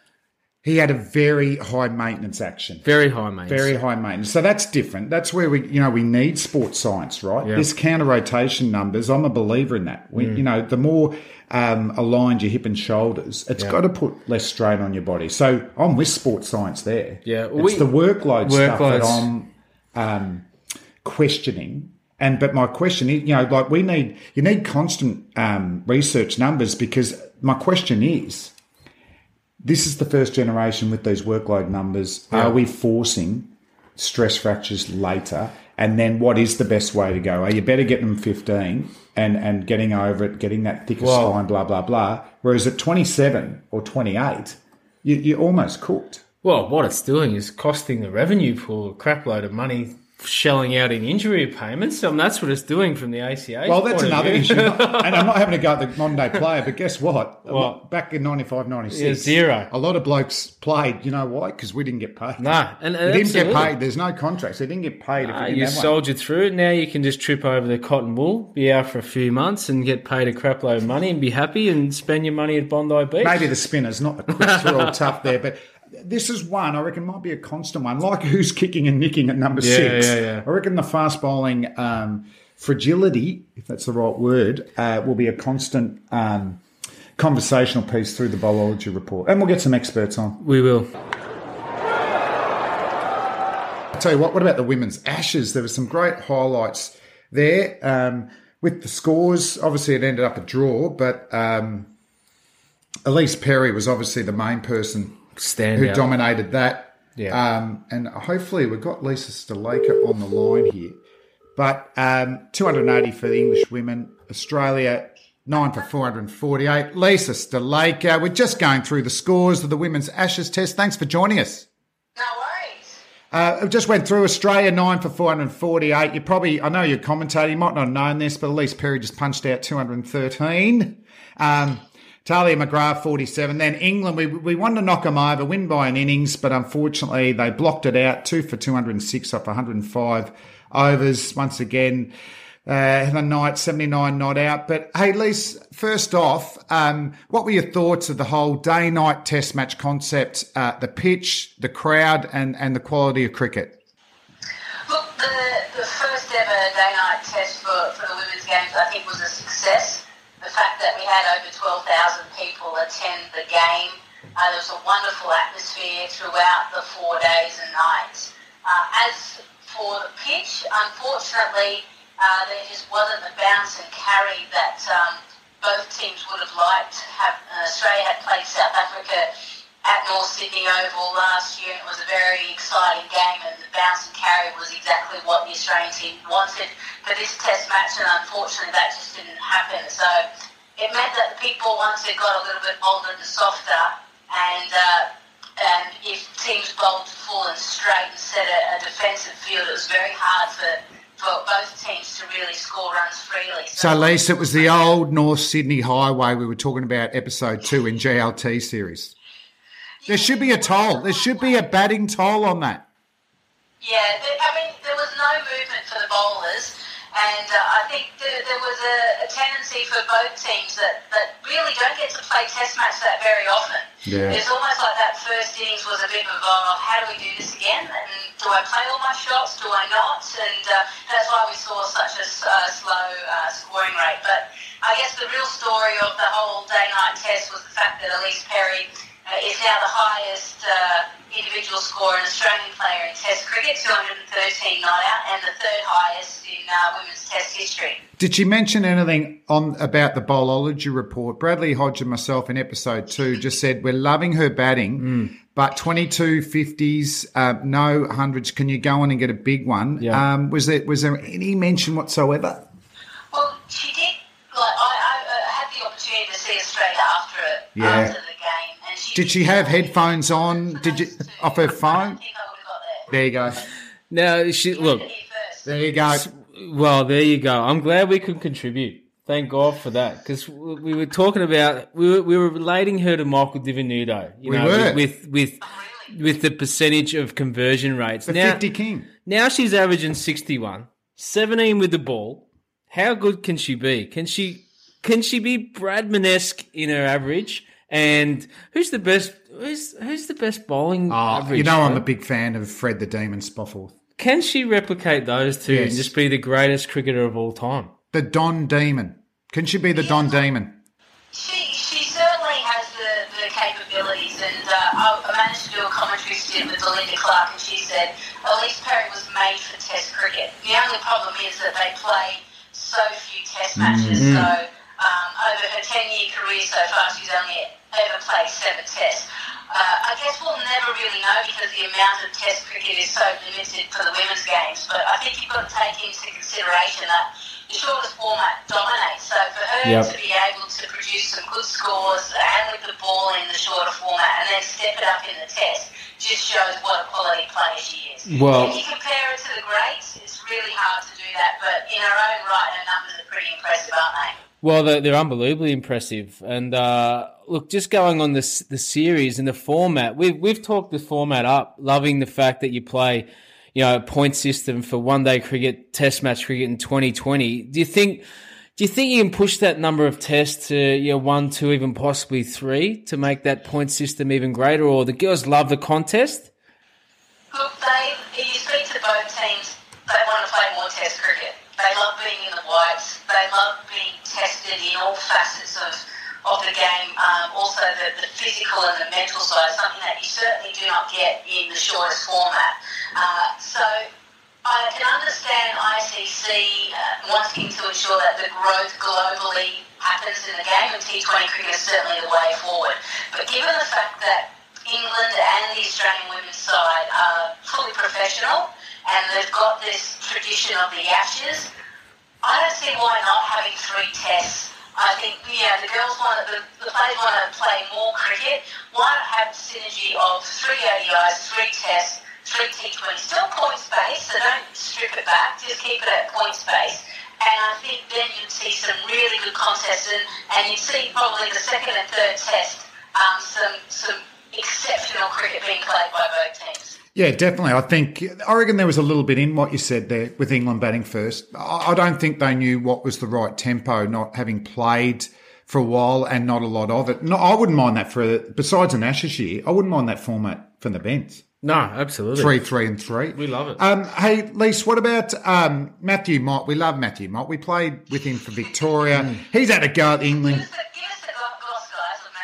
Speaker 3: he had a very high maintenance action.
Speaker 4: very high, mate.
Speaker 3: Very high maintenance. So that's different. That's where we, you know, we need sports science, right?
Speaker 4: Yeah.
Speaker 3: This counter rotation numbers, I'm a believer in that. We, You know, the more um, aligned your hip and shoulders, it's
Speaker 4: Yeah.
Speaker 3: got to put less strain on your body. So I'm with sports science there.
Speaker 4: Yeah.
Speaker 3: It's
Speaker 4: We-
Speaker 3: the workload stuff that
Speaker 4: Workloads.
Speaker 3: I'm um, questioning. And but my question is, you know, like we need you need constant um, research numbers, because my question is, this is the first generation with these workload numbers.
Speaker 4: Yeah.
Speaker 3: Are we forcing stress fractures later? And then what is the best way to go? Are you better getting them fifteen and, and getting over it, getting that thicker
Speaker 4: Well-
Speaker 3: spine, blah, blah, blah. Whereas at twenty-seven or twenty-eight, you, you're almost cooked.
Speaker 4: Well, what it's doing is costing the revenue pool a crap load of money, shelling out in injury payments. And that's what it's doing from the A C A.
Speaker 3: Well, that's
Speaker 4: point of
Speaker 3: another
Speaker 4: view.
Speaker 3: issue. And I'm not having to go at the modern day player, but guess what? A
Speaker 4: What?
Speaker 3: lot- Back in ninety-five, ninety-six,
Speaker 4: Yeah, zero.
Speaker 3: a lot of blokes played. You know why? Because we didn't get paid.
Speaker 4: Nah, and, and
Speaker 3: They didn't get
Speaker 4: absolutely.
Speaker 3: paid. There's no contracts. They didn't get paid if
Speaker 4: Ah,
Speaker 3: we didn't
Speaker 4: you
Speaker 3: have one.
Speaker 4: soldiered through it. Now you can just trip over the cotton wool, be out for a few months and get paid a crap load of money and be happy and spend your money at Bondi Beach.
Speaker 3: Maybe the spinners, not the quicks, are all tough there. But this is one, I reckon, might be a constant one. Like who's kicking and nicking at number
Speaker 4: Yeah,
Speaker 3: six.
Speaker 4: yeah, yeah.
Speaker 3: I reckon the fast bowling um, fragility, if that's the right word, uh, will be a constant um, conversational piece through the Bowlology report. And we'll get some experts on.
Speaker 4: We will.
Speaker 3: I'll tell you what, what about the women's Ashes? There were some great highlights there. Um, with the scores, obviously it ended up a draw, but um, Elise Perry was obviously the main person
Speaker 4: Stand
Speaker 3: who
Speaker 4: out.
Speaker 3: dominated that.
Speaker 4: Yeah.
Speaker 3: Um, and hopefully we've got Lisa Sthalekar on the line here. But um, two hundred eighty for the English women. Australia, nine for four hundred forty-eight. Lisa Sthalekar. We're just going through the scores of the women's Ashes test. Thanks for joining us.
Speaker 6: No worries.
Speaker 3: Uh, I just went through Australia, nine for four hundred forty-eight. You probably, I know you're a commentator, you might not have known this, but Elise Perry just punched out two hundred thirteen. Um, Talia McGrath, forty-seven. Then England, we we wanted to knock them over, win by an innings, but unfortunately they blocked it out, two for two hundred six off one hundred five overs. Once again, uh, Heather Knight, seventy-nine not out. But hey, Lise, first off, um, what were your thoughts of the whole day-night test match concept, uh, the pitch, the crowd, and, and the quality of cricket?
Speaker 6: Look, the, the first ever day-night test for, for the women's games, I think, was a success. The fact that we had over twelve thousand people attend the game, uh, there was a wonderful atmosphere throughout the four days and nights. Uh, as for the pitch. Unfortunately, uh, there just wasn't the bounce and carry that um, both teams would have liked. Have, uh, Australia had played South Africa at North Sydney Oval last year, and it was a very exciting game, and the bounce and carry was exactly what the Australian team wanted for this test match, and unfortunately that just didn't happen. So it meant that the big ball, once it got a little bit bolder and softer, and uh, and if teams bowled full and straight and set a, a defensive field, it was very hard for, for both teams to really score runs freely.
Speaker 3: So, Lisa, it was the old North Sydney Highway we were talking about episode two in G L T series. There should be a toll. There should be a batting toll on that.
Speaker 6: Yeah, there, I mean, there was no movement for the bowlers, and uh, I think there, there was a, a tendency for both teams that, that really don't get to play test match that very often.
Speaker 3: Yeah.
Speaker 6: It's almost like that first innings was a bit of, oh, how do we do this again? And do I play all my shots? Do I not? And uh, that's why we saw such a uh, slow uh, scoring rate. But I guess the real story of the whole day-night test was the fact that Elise Perry Uh, is now the highest uh, individual score in Australian player in Test cricket, two hundred thirteen not out, and the third highest in uh, women's Test history.
Speaker 3: Did she mention anything on about the Bowlology report? Bradley Hodge and myself in episode two just said we're loving her batting, mm. but twenty-two fifties, uh, no hundreds. Can you go on and get a big one?
Speaker 4: Yeah.
Speaker 3: Um, was there was there any mention whatsoever?
Speaker 6: Well, she did. Like I, I uh, had the opportunity to see her straight after it,
Speaker 3: Yeah.
Speaker 6: after the game. And she
Speaker 3: Did she have headphones on? Did you off her phone?
Speaker 6: I think I would have got there.
Speaker 3: There you go.
Speaker 4: Now, she, look,
Speaker 6: Here first.
Speaker 3: There you go.
Speaker 4: well, there you go. I'm glad we could contribute. Thank God for that, because we were talking about we were we were relating her to Michael Di Venuto. You
Speaker 3: We
Speaker 4: know,
Speaker 3: were.
Speaker 4: with with with the percentage of conversion rates.
Speaker 3: The
Speaker 4: now,
Speaker 3: fifty king.
Speaker 4: now she's averaging sixty-one, seventeen with the ball. How good can she be? Can she can she be Bradman-esque in her average? And who's the best? Who's who's the best bowling
Speaker 3: Oh,
Speaker 4: average?
Speaker 3: you know I'm
Speaker 4: though?
Speaker 3: a big fan of Fred the Demon Spofforth.
Speaker 4: Can she replicate those two
Speaker 3: Yes.
Speaker 4: and just be the greatest cricketer of all time?
Speaker 3: The Don Demon. Can she be the Don Demon?
Speaker 6: She she certainly has the, the capabilities, and uh, I managed to do a commentary stint with Belinda Clark, and she said Elise Perry was made for Test cricket. The only problem is that they play so few Test matches.
Speaker 3: Mm-hmm.
Speaker 6: So um, over her ten-year career so far, she's only ever played seven Tests. Uh, I guess we'll never really know because the amount of Test cricket is so limited for the women's games. But I think you've got to take into consideration that the shortest format dominates. So for her
Speaker 4: Yep.
Speaker 6: to be able to produce some good scores and with the ball in the shorter format and then step it up in the Test just shows what a quality player she is.
Speaker 4: Well-
Speaker 6: if you compare her to the greats, it's really hard to do that. But in her own right, her numbers are pretty impressive, aren't they?
Speaker 4: Well, they're, they're unbelievably impressive. And uh, look, just going on this the series and the format, we've we've talked the format up, loving the fact that you play, you know, a point system for one day cricket, Test match cricket in twenty twenty. Do you think do you think you can push that number of tests to you know, one, two, even possibly three to make that point system even greater? Or the girls love the contest?
Speaker 6: Look, they, if you speak to both teams, they want to play more Test cricket. They love being in the whites. They love being tested in all facets of, of the game. Um, also, the, the physical and the mental side, something that you certainly do not get in the shortest format. Uh, so I can understand I C C uh, wanting to ensure that the growth globally happens in the game, and T twenty cricket is certainly the way forward. But given the fact that England and the Australian women's side are fully professional and they've got this tradition of the Ashes, I don't see why not having three tests. I think, yeah, the girls want to, the, the players want to play more cricket. Why not have the synergy of three O D Is, three tests, three T twenties, still point space, so don't strip it back, just keep it at point space. And I think then you'd see some really good contests, and, and you'd see probably the second and third test, um, some some exceptional cricket being played by both teams.
Speaker 3: Yeah, definitely. I think I reckon there was a little bit in what you said there with England batting first. I I don't think they knew what was the right tempo, not having played for a while and not a lot of it. No, I wouldn't mind that for besides an Ashes year. I wouldn't mind that format from the bench.
Speaker 4: No, absolutely.
Speaker 3: Three, three, and three.
Speaker 4: We love it.
Speaker 3: Um, hey, Lise, what about um, Matthew Mott? We love Matthew Mott. We played with him for Victoria. He's had a go at
Speaker 6: Give
Speaker 3: England.
Speaker 6: us the, give us the gloss, guys, of Matthew Mott.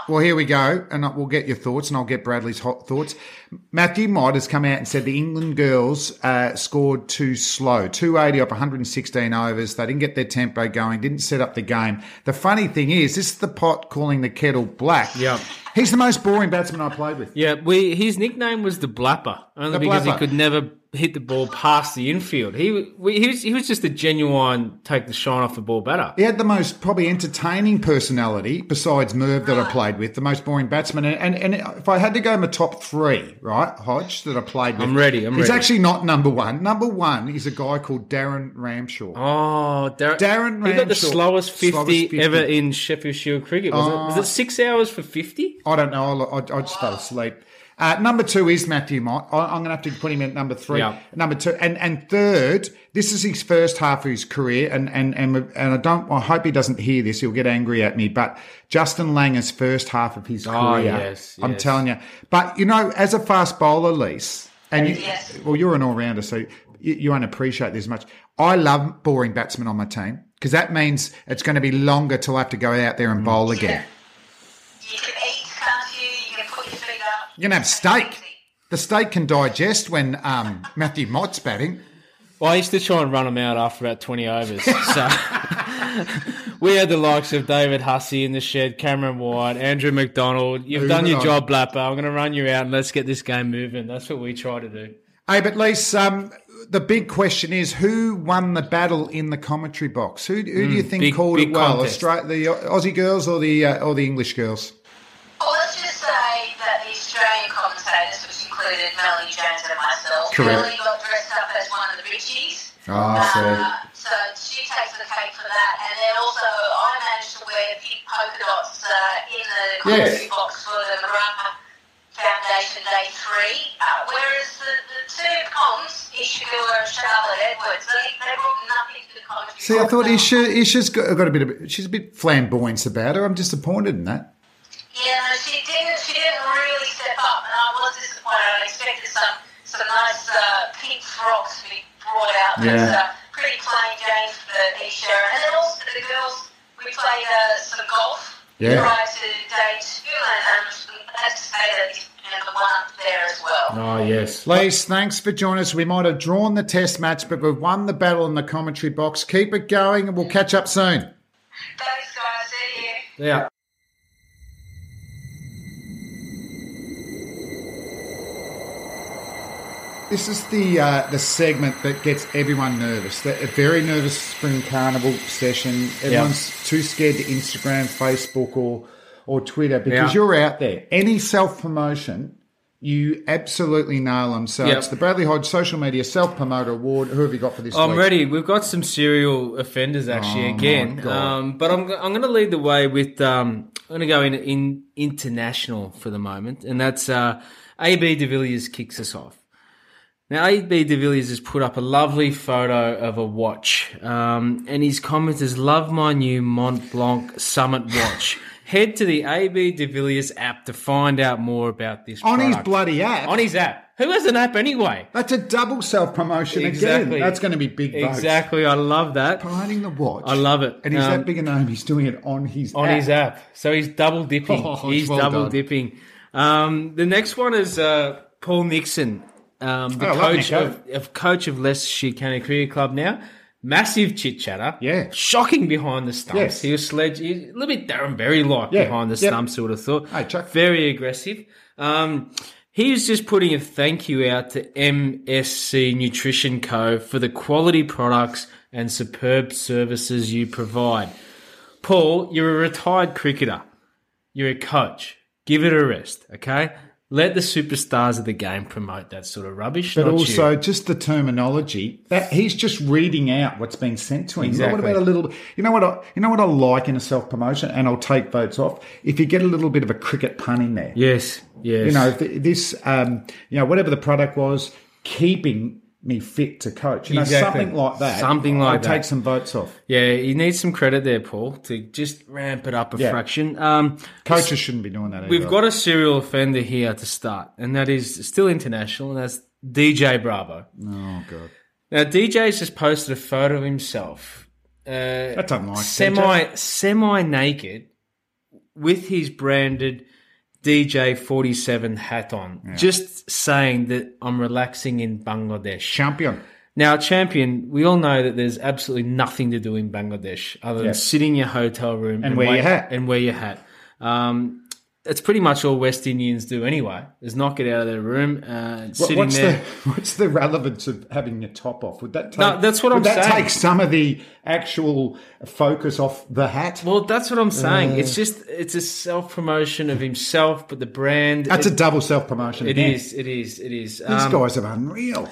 Speaker 3: well, here we go, and we'll get your thoughts, and I'll get Bradley's hot thoughts. Matthew Mott has come out and said the England girls uh, scored too slow, two eighty off one hundred sixteen overs. They didn't get their tempo going, didn't set up the game. The funny thing is, this is the pot calling the kettle black.
Speaker 4: Yeah.
Speaker 3: He's the most boring batsman I played with.
Speaker 4: Yeah, we his nickname was the Blapper, only
Speaker 3: The
Speaker 4: because
Speaker 3: Blapper.
Speaker 4: he could never hit the ball past the infield. He we, he was he was just a genuine take the shine off the ball batter.
Speaker 3: He had the most probably entertaining personality besides Merv that I played with, the most boring batsman. And, and, and if I had to go my top three, right, Hodge, that I played with.
Speaker 4: I'm ready, I'm
Speaker 3: he's
Speaker 4: ready.
Speaker 3: actually not number one. Number one is a guy called Darren Ramshaw.
Speaker 4: Oh, Dar-
Speaker 3: Darren
Speaker 4: He got the
Speaker 3: Ramshaw.
Speaker 4: slowest fifty,
Speaker 3: Slowest fifty.
Speaker 4: ever in Sheffield Shield cricket. Was,
Speaker 3: Oh.
Speaker 4: it, was it six hours for fifty?
Speaker 3: I don't know. I, I, I just fell asleep. Uh, number two is Matthew Mott. I, I'm going to have to put him at number three.
Speaker 4: Yeah.
Speaker 3: Number two, and and third, this is his first half of his career, and and and and I don't. I hope he doesn't hear this. He'll get angry at me. But Justin Langer's first half of his career.
Speaker 4: Oh, yes,
Speaker 3: I'm
Speaker 4: yes.
Speaker 3: telling you. But you know, as a fast bowler, Lise, and you,
Speaker 6: Yes.
Speaker 3: well, you're an all rounder, so you, you won't appreciate this much. I love boring batsmen on my team because that means it's going to be longer till I have to go out there and bowl again.
Speaker 6: You can eat, can't you? You can put your feet up.
Speaker 3: You're going to have steak. The steak can digest when um, Matthew Mott's batting.
Speaker 4: Well, I used to try and run them out after about twenty overs. So we had the likes of David Hussey in the shed, Cameron White, Andrew McDonald. You've
Speaker 3: Who
Speaker 4: done your
Speaker 3: I-
Speaker 4: job, Blapper. I'm going to run you out and let's get this game moving. That's what we try to do.
Speaker 3: Hey, but Lise, um, the big question is who won the battle in the commentary box? Who, who do you think
Speaker 4: big-
Speaker 3: called
Speaker 4: big
Speaker 3: it well?
Speaker 4: contest.
Speaker 3: Austra- the Aussie girls or the uh, or the English girls?
Speaker 6: Well, let's just say that the Australian commentators, which included Melanie Jones and myself,
Speaker 3: Correct.
Speaker 6: Melanie got dressed up as one of the bitchies.
Speaker 3: Oh, I see.
Speaker 6: Uh, so she takes the cake for that. And then also I managed to wear pink polka dots uh, in the commentary
Speaker 3: Yes.
Speaker 6: box for the Marama Foundation Day three. Uh, whereas the, the two comms, Isha Gula and Charlotte Edwards, they, they brought nothing to the commentary
Speaker 3: See, I
Speaker 6: box.
Speaker 3: thought Isha, Isha's got, got a bit of she's a bit flamboyant about her. I'm disappointed in that.
Speaker 6: Yeah, no, she didn't. She didn't really step up, and I was disappointed. I expected some some nice uh, pink frocks to be brought out. But
Speaker 3: Yeah.
Speaker 6: uh, pretty plain Jane for Isha, and then also the girls. We played uh, some golf
Speaker 3: Yeah.
Speaker 6: prior to day two, and um, I had to say that he's the one up there as well.
Speaker 4: Oh, yes.
Speaker 3: Lise, thanks for joining us. We might have drawn the test match, but we've won the battle in the commentary box. Keep it going, and we'll catch up soon.
Speaker 6: Thanks, guys. See you.
Speaker 4: Yeah.
Speaker 3: This is the uh, the segment that gets everyone nervous. The, a very nervous spring carnival session. Everyone's too scared to Instagram, Facebook, or or Twitter because
Speaker 4: Yeah.
Speaker 3: you're out there. Any self promotion, you absolutely nail them. So
Speaker 4: Yep.
Speaker 3: it's the Bradley Hodge Social Media Self Promoter Award. Who have you got for this
Speaker 4: I'm
Speaker 3: week?
Speaker 4: ready. We've got some serial offenders actually
Speaker 3: Oh, my
Speaker 4: again,
Speaker 3: God.
Speaker 4: um, but I'm I'm going to lead the way with um, I'm going to go in, in international for the moment, and that's uh, A B de Villiers kicks us off. Now, A B de Villiers has put up a lovely photo of a watch, um, and his comment is, "Love my new Mont Blanc Summit watch." Head to the A B de Villiers app to find out more about this
Speaker 3: On his
Speaker 4: product.
Speaker 3: bloody app.
Speaker 4: On his app. Who has an app anyway?
Speaker 3: That's a double self promotion
Speaker 4: Exactly.
Speaker 3: again. That's going to be big votes.
Speaker 4: Exactly. I love that.
Speaker 3: Promoting the watch.
Speaker 4: I love it.
Speaker 3: And he's
Speaker 4: Um,
Speaker 3: that big a name. He's doing it on his
Speaker 4: on
Speaker 3: app.
Speaker 4: his app. So he's double dipping.
Speaker 3: Oh, it's
Speaker 4: he's
Speaker 3: well
Speaker 4: double
Speaker 3: done.
Speaker 4: dipping. Um, the next one is uh, Paul Nixon, um, the
Speaker 3: Oh, I love
Speaker 4: coach
Speaker 3: Nico.
Speaker 4: of, of coach of Leicestershire County Cricket Club now. Massive chit chatter.
Speaker 3: Yeah.
Speaker 4: Shocking behind the stumps.
Speaker 3: Yes.
Speaker 4: He was sledge, he's a little bit Darren Berry like
Speaker 3: Yeah.
Speaker 4: behind the
Speaker 3: Yep.
Speaker 4: stumps, sort of thought.
Speaker 3: Hey, Chuck.
Speaker 4: Very aggressive. Um, he was just putting a thank you out to M S C Nutrition Co. for the quality products and superb services you provide. Paul, you're a retired cricketer. You're a coach. Give it a rest, okay? Let the superstars of the game promote that sort of rubbish.
Speaker 3: But
Speaker 4: not
Speaker 3: also
Speaker 4: you.
Speaker 3: just the terminology that he's just reading out what's been sent to him.
Speaker 4: Exactly.
Speaker 3: What about a little? You know what? I, you know what I like in a self promotion, and I'll take votes off if you get a little bit of a cricket pun in there.
Speaker 4: Yes, yes.
Speaker 3: You know, th- this, um, you know, whatever the product was, keeping me fit to coach. You know,
Speaker 4: Exactly.
Speaker 3: something like that.
Speaker 4: Something like
Speaker 3: I'd
Speaker 4: that.
Speaker 3: take some votes off.
Speaker 4: Yeah, you need some credit there, Paul, to just ramp it up a
Speaker 3: Yeah.
Speaker 4: fraction. Um,
Speaker 3: Coaches shouldn't be doing that either.
Speaker 4: we've got a serial offender here to start, and that is still international, and that's D J Bravo.
Speaker 3: Oh god,
Speaker 4: Now, D J's just posted a photo of himself, uh,
Speaker 3: that's unlike
Speaker 4: semi semi naked, with his branded D J forty-seven hat on, yeah. just saying that I'm relaxing in Bangladesh.
Speaker 3: Champion.
Speaker 4: Now, champion, we all know that there's absolutely nothing to do in Bangladesh other than
Speaker 3: yeah.
Speaker 4: sit in your hotel room
Speaker 3: and,
Speaker 4: and
Speaker 3: wear
Speaker 4: wait,
Speaker 3: your hat.
Speaker 4: And wear your hat. Um, it's pretty much all West Indians do anyway, is not get out of their room uh, and
Speaker 3: what,
Speaker 4: sitting
Speaker 3: what's
Speaker 4: there.
Speaker 3: The, what's the relevance of having your top off? Would that take,
Speaker 4: no, that's what
Speaker 3: would
Speaker 4: I'm
Speaker 3: that
Speaker 4: saying.
Speaker 3: take some of the actual focus off the hat?
Speaker 4: Well, that's what I'm saying.
Speaker 3: Uh,
Speaker 4: it's just it's a self-promotion of himself, but the brand...
Speaker 3: That's
Speaker 4: it,
Speaker 3: a double self-promotion.
Speaker 4: It
Speaker 3: again.
Speaker 4: is, it is, it is.
Speaker 3: These
Speaker 4: um,
Speaker 3: guys are unreal.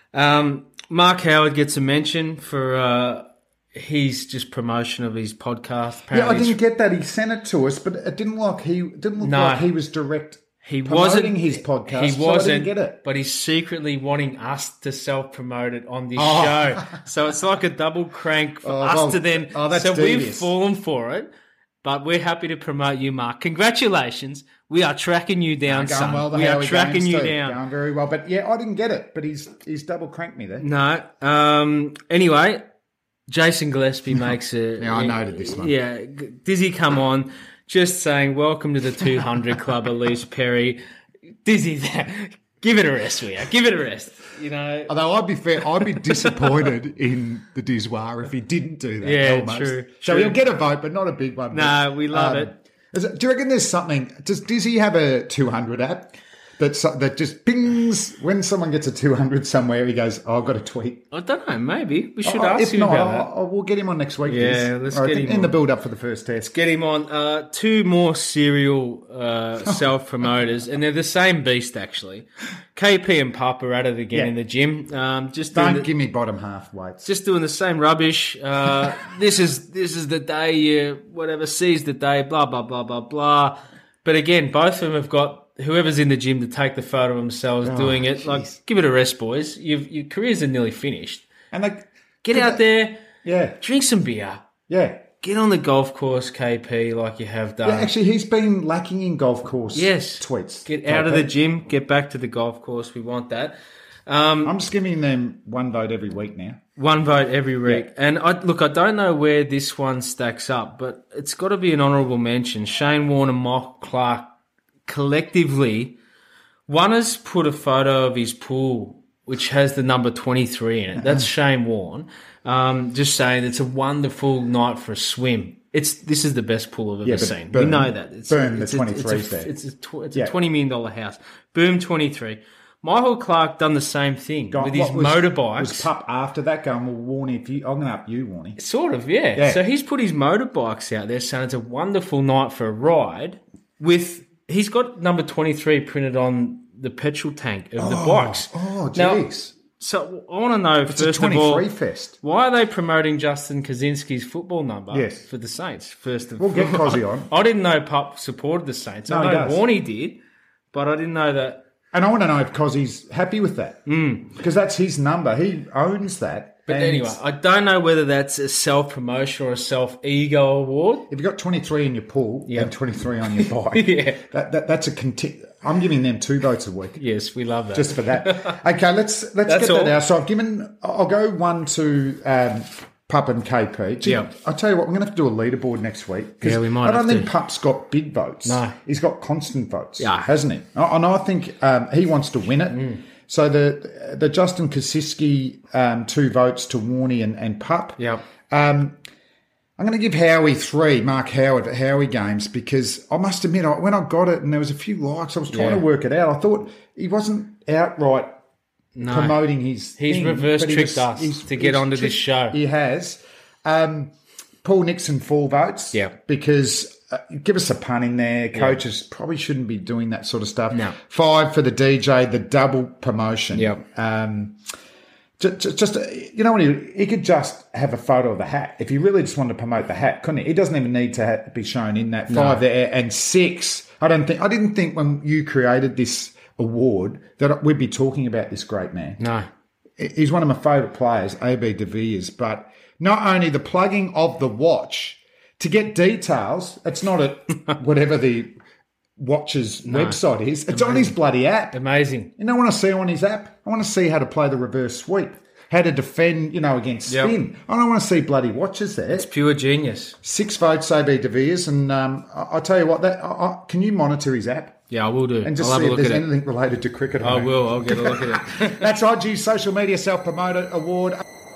Speaker 4: Um, Mark Howard gets a mention for... Uh, He's just promotion of his podcast. Apparently
Speaker 3: yeah, I didn't get that. He sent it to us, but it didn't look he didn't look
Speaker 4: No.
Speaker 3: like he was direct.
Speaker 4: He
Speaker 3: promoting
Speaker 4: wasn't
Speaker 3: his podcast.
Speaker 4: He
Speaker 3: so
Speaker 4: wasn't.
Speaker 3: I didn't get it.
Speaker 4: But he's secretly wanting us to self-promote it on this
Speaker 3: Oh.
Speaker 4: show. So it's like a double crank for
Speaker 3: Oh,
Speaker 4: us
Speaker 3: well,
Speaker 4: to then.
Speaker 3: oh, that's
Speaker 4: so we've
Speaker 3: devious.
Speaker 4: fallen for it. But we're happy to promote you, Mark. Congratulations. We are tracking you down,
Speaker 3: Going
Speaker 4: son.
Speaker 3: well, the
Speaker 4: we are
Speaker 3: Howie
Speaker 4: tracking
Speaker 3: games
Speaker 4: you
Speaker 3: too.
Speaker 4: down.
Speaker 3: Going very well, but yeah, I didn't get it. But he's he's double cranked me there.
Speaker 4: No. Um, anyway, Jason Gillespie makes a...
Speaker 3: Yeah, I noted this one.
Speaker 4: Yeah. Dizzy come on, just saying, welcome to the two hundred Club, Elise Perry. Dizzy, give it a rest, we are. Give it a rest. You know...
Speaker 3: Although I'd be fair, I'd be disappointed in the Diswar if he didn't do that.
Speaker 4: Yeah,
Speaker 3: almost.
Speaker 4: true,
Speaker 3: So
Speaker 4: true.
Speaker 3: he'll get a vote, but not a big one.
Speaker 4: No,
Speaker 3: But,
Speaker 4: we love
Speaker 3: um,
Speaker 4: it.
Speaker 3: is it. Do you reckon there's something... Does Dizzy have a two hundred app that, so- that just pings when someone gets a two hundred somewhere, he goes, oh, I've got a tweet.
Speaker 4: I don't know. Maybe we should
Speaker 3: Oh,
Speaker 4: ask
Speaker 3: if
Speaker 4: him
Speaker 3: not,
Speaker 4: about
Speaker 3: I'll,
Speaker 4: that.
Speaker 3: I'll- we'll get him on next week.
Speaker 4: Yeah,
Speaker 3: Diz.
Speaker 4: let's
Speaker 3: Or I
Speaker 4: get
Speaker 3: think
Speaker 4: him
Speaker 3: in the
Speaker 4: on.
Speaker 3: build-up for the first test.
Speaker 4: Get him on. Uh, two more serial uh, self-promoters, and they're the same beast, actually. K P and Pup are at it again
Speaker 3: Yeah.
Speaker 4: in the gym. Um, just doing
Speaker 3: Don't
Speaker 4: the,
Speaker 3: give me bottom half weights.
Speaker 4: just doing the same rubbish. Uh, this is this is the day you whatever seize the day. Blah blah blah blah blah. But again, both of them have got whoever's in the gym to take the photo of themselves doing it.
Speaker 3: jeez.
Speaker 4: Like, give it a rest, boys. You've, your careers are nearly finished.
Speaker 3: And like,
Speaker 4: Get out there,
Speaker 3: yeah,
Speaker 4: drink some beer.
Speaker 3: yeah.
Speaker 4: Get on the golf course, K P, like you have done.
Speaker 3: Yeah, actually, he's been lacking in golf course
Speaker 4: Yes.
Speaker 3: tweets.
Speaker 4: Get out of the
Speaker 3: K P.
Speaker 4: gym, get back to the golf course. We want that. Um,
Speaker 3: I'm just giving them one vote every week now.
Speaker 4: one vote every week.
Speaker 3: Yeah.
Speaker 4: And I, look, I don't know where this one stacks up, but it's got to be an honourable mention. Shane Warne and Mark Clark collectively, one has put a photo of his pool, which has the number twenty-three in it. That's Shane Warne. Um, just saying it's a wonderful night for a swim. It's This is the best pool I've ever
Speaker 3: Yeah, but
Speaker 4: seen.
Speaker 3: boom.
Speaker 4: we know that. It's,
Speaker 3: Boom, the
Speaker 4: it's a- it's a-
Speaker 3: twenty-three's there.
Speaker 4: It's a, tw- it's
Speaker 3: Yeah.
Speaker 4: a twenty million dollars house. Boom, twenty-three. Michael Clark done the same thing
Speaker 3: Go-
Speaker 4: with his
Speaker 3: what was-
Speaker 4: motorbikes.
Speaker 3: Was Pup after that going, well, Warnie, if you, I'm going to up you, Warnie.
Speaker 4: Sort of, yeah.
Speaker 3: Yeah.
Speaker 4: So he's put his motorbikes out there saying it's a wonderful night for a ride with, he's got number twenty-three printed on the petrol tank of the bikes.
Speaker 3: Oh,
Speaker 4: Now,
Speaker 3: jeez.
Speaker 4: So I want to know,
Speaker 3: It's a
Speaker 4: first of all,
Speaker 3: twenty-three fest.
Speaker 4: why are they promoting Justin Kaczynski's football number
Speaker 3: Yes.
Speaker 4: for the Saints? First of
Speaker 3: We'll get Cozzy on.
Speaker 4: I didn't know Pup supported the Saints.
Speaker 3: No,
Speaker 4: I
Speaker 3: he
Speaker 4: know
Speaker 3: does.
Speaker 4: Warnie did, but I didn't know that.
Speaker 3: And I want to know if Cozzy's happy with that. Mm. Because that's his number. He owns that.
Speaker 4: But
Speaker 3: And
Speaker 4: anyway, I don't know whether that's a self-promotion or a self-ego award.
Speaker 3: if you've got twenty-three in your pool
Speaker 4: Yeah.
Speaker 3: and twenty-three on your bike,
Speaker 4: Yeah.
Speaker 3: that, that, that's a conti- I'm giving them two votes a week.
Speaker 4: Yes, we love that.
Speaker 3: Just for that. Okay, let's let's
Speaker 4: That's
Speaker 3: get that
Speaker 4: all.
Speaker 3: out. So I've given. I'll go one to um, Pup and K P. Gee,
Speaker 4: Yeah.
Speaker 3: I'll tell you what. We're going to have to do a leaderboard next week. 'cause
Speaker 4: Yeah, we might
Speaker 3: I don't
Speaker 4: have
Speaker 3: think
Speaker 4: to.
Speaker 3: Pup's got big votes.
Speaker 4: No.
Speaker 3: He's got constant votes.
Speaker 4: Yeah.
Speaker 3: hasn't he? And I think um, he wants to win it.
Speaker 4: Mm.
Speaker 3: So the the Justin Kaczynski um, two votes to Warnie and, and Pup.
Speaker 4: Yep.
Speaker 3: Um, I'm going to give Howie three, Mark Howard at Howie Games, because I must admit, I, when I got it and there was a few likes, I was trying
Speaker 4: Yeah.
Speaker 3: to work it out. I thought he wasn't outright
Speaker 4: No.
Speaker 3: promoting his
Speaker 4: He's
Speaker 3: thing,
Speaker 4: reverse
Speaker 3: but he
Speaker 4: tricked
Speaker 3: was-
Speaker 4: us
Speaker 3: he's-
Speaker 4: to get
Speaker 3: he's
Speaker 4: onto this
Speaker 3: tricked-
Speaker 4: show.
Speaker 3: He has. Um, Paul Nixon, four votes.
Speaker 4: Yeah.
Speaker 3: Because uh, give us a pun in there. Coaches probably shouldn't be doing that sort of stuff.
Speaker 4: No.
Speaker 3: Five for the D J, the double promotion.
Speaker 4: Yep.
Speaker 3: Um, just, just uh, you know what? He, he could just have a photo of the hat. If he really just wanted to promote the hat, couldn't he? He doesn't even need to ha- be shown in that. Five there and six. I don't think. I didn't think when you created this award that we'd be talking about this great man.
Speaker 4: No.
Speaker 3: He's one of my favourite players, A B de Villiers. But not only the plugging of the watch to get details. It's not at whatever the watch's website is. It's on his bloody app.
Speaker 4: Amazing.
Speaker 3: You know what I see on his app? I want to see how to play the reverse sweep. how to defend, you know, against
Speaker 4: Yep.
Speaker 3: spin. I don't want to see bloody watches there.
Speaker 4: It's pure genius.
Speaker 3: Six votes, A B De Villiers, and um, I- I'll tell you what. That I, I, can you monitor his app
Speaker 4: Yeah, I will do.
Speaker 3: and just
Speaker 4: I'll
Speaker 3: see
Speaker 4: have a
Speaker 3: if
Speaker 4: look
Speaker 3: there's
Speaker 4: at it.
Speaker 3: anything related to cricket?
Speaker 4: I
Speaker 3: on it?
Speaker 4: will. I'll get a look at it.
Speaker 3: That's I G's Social Media Self Promoter Award.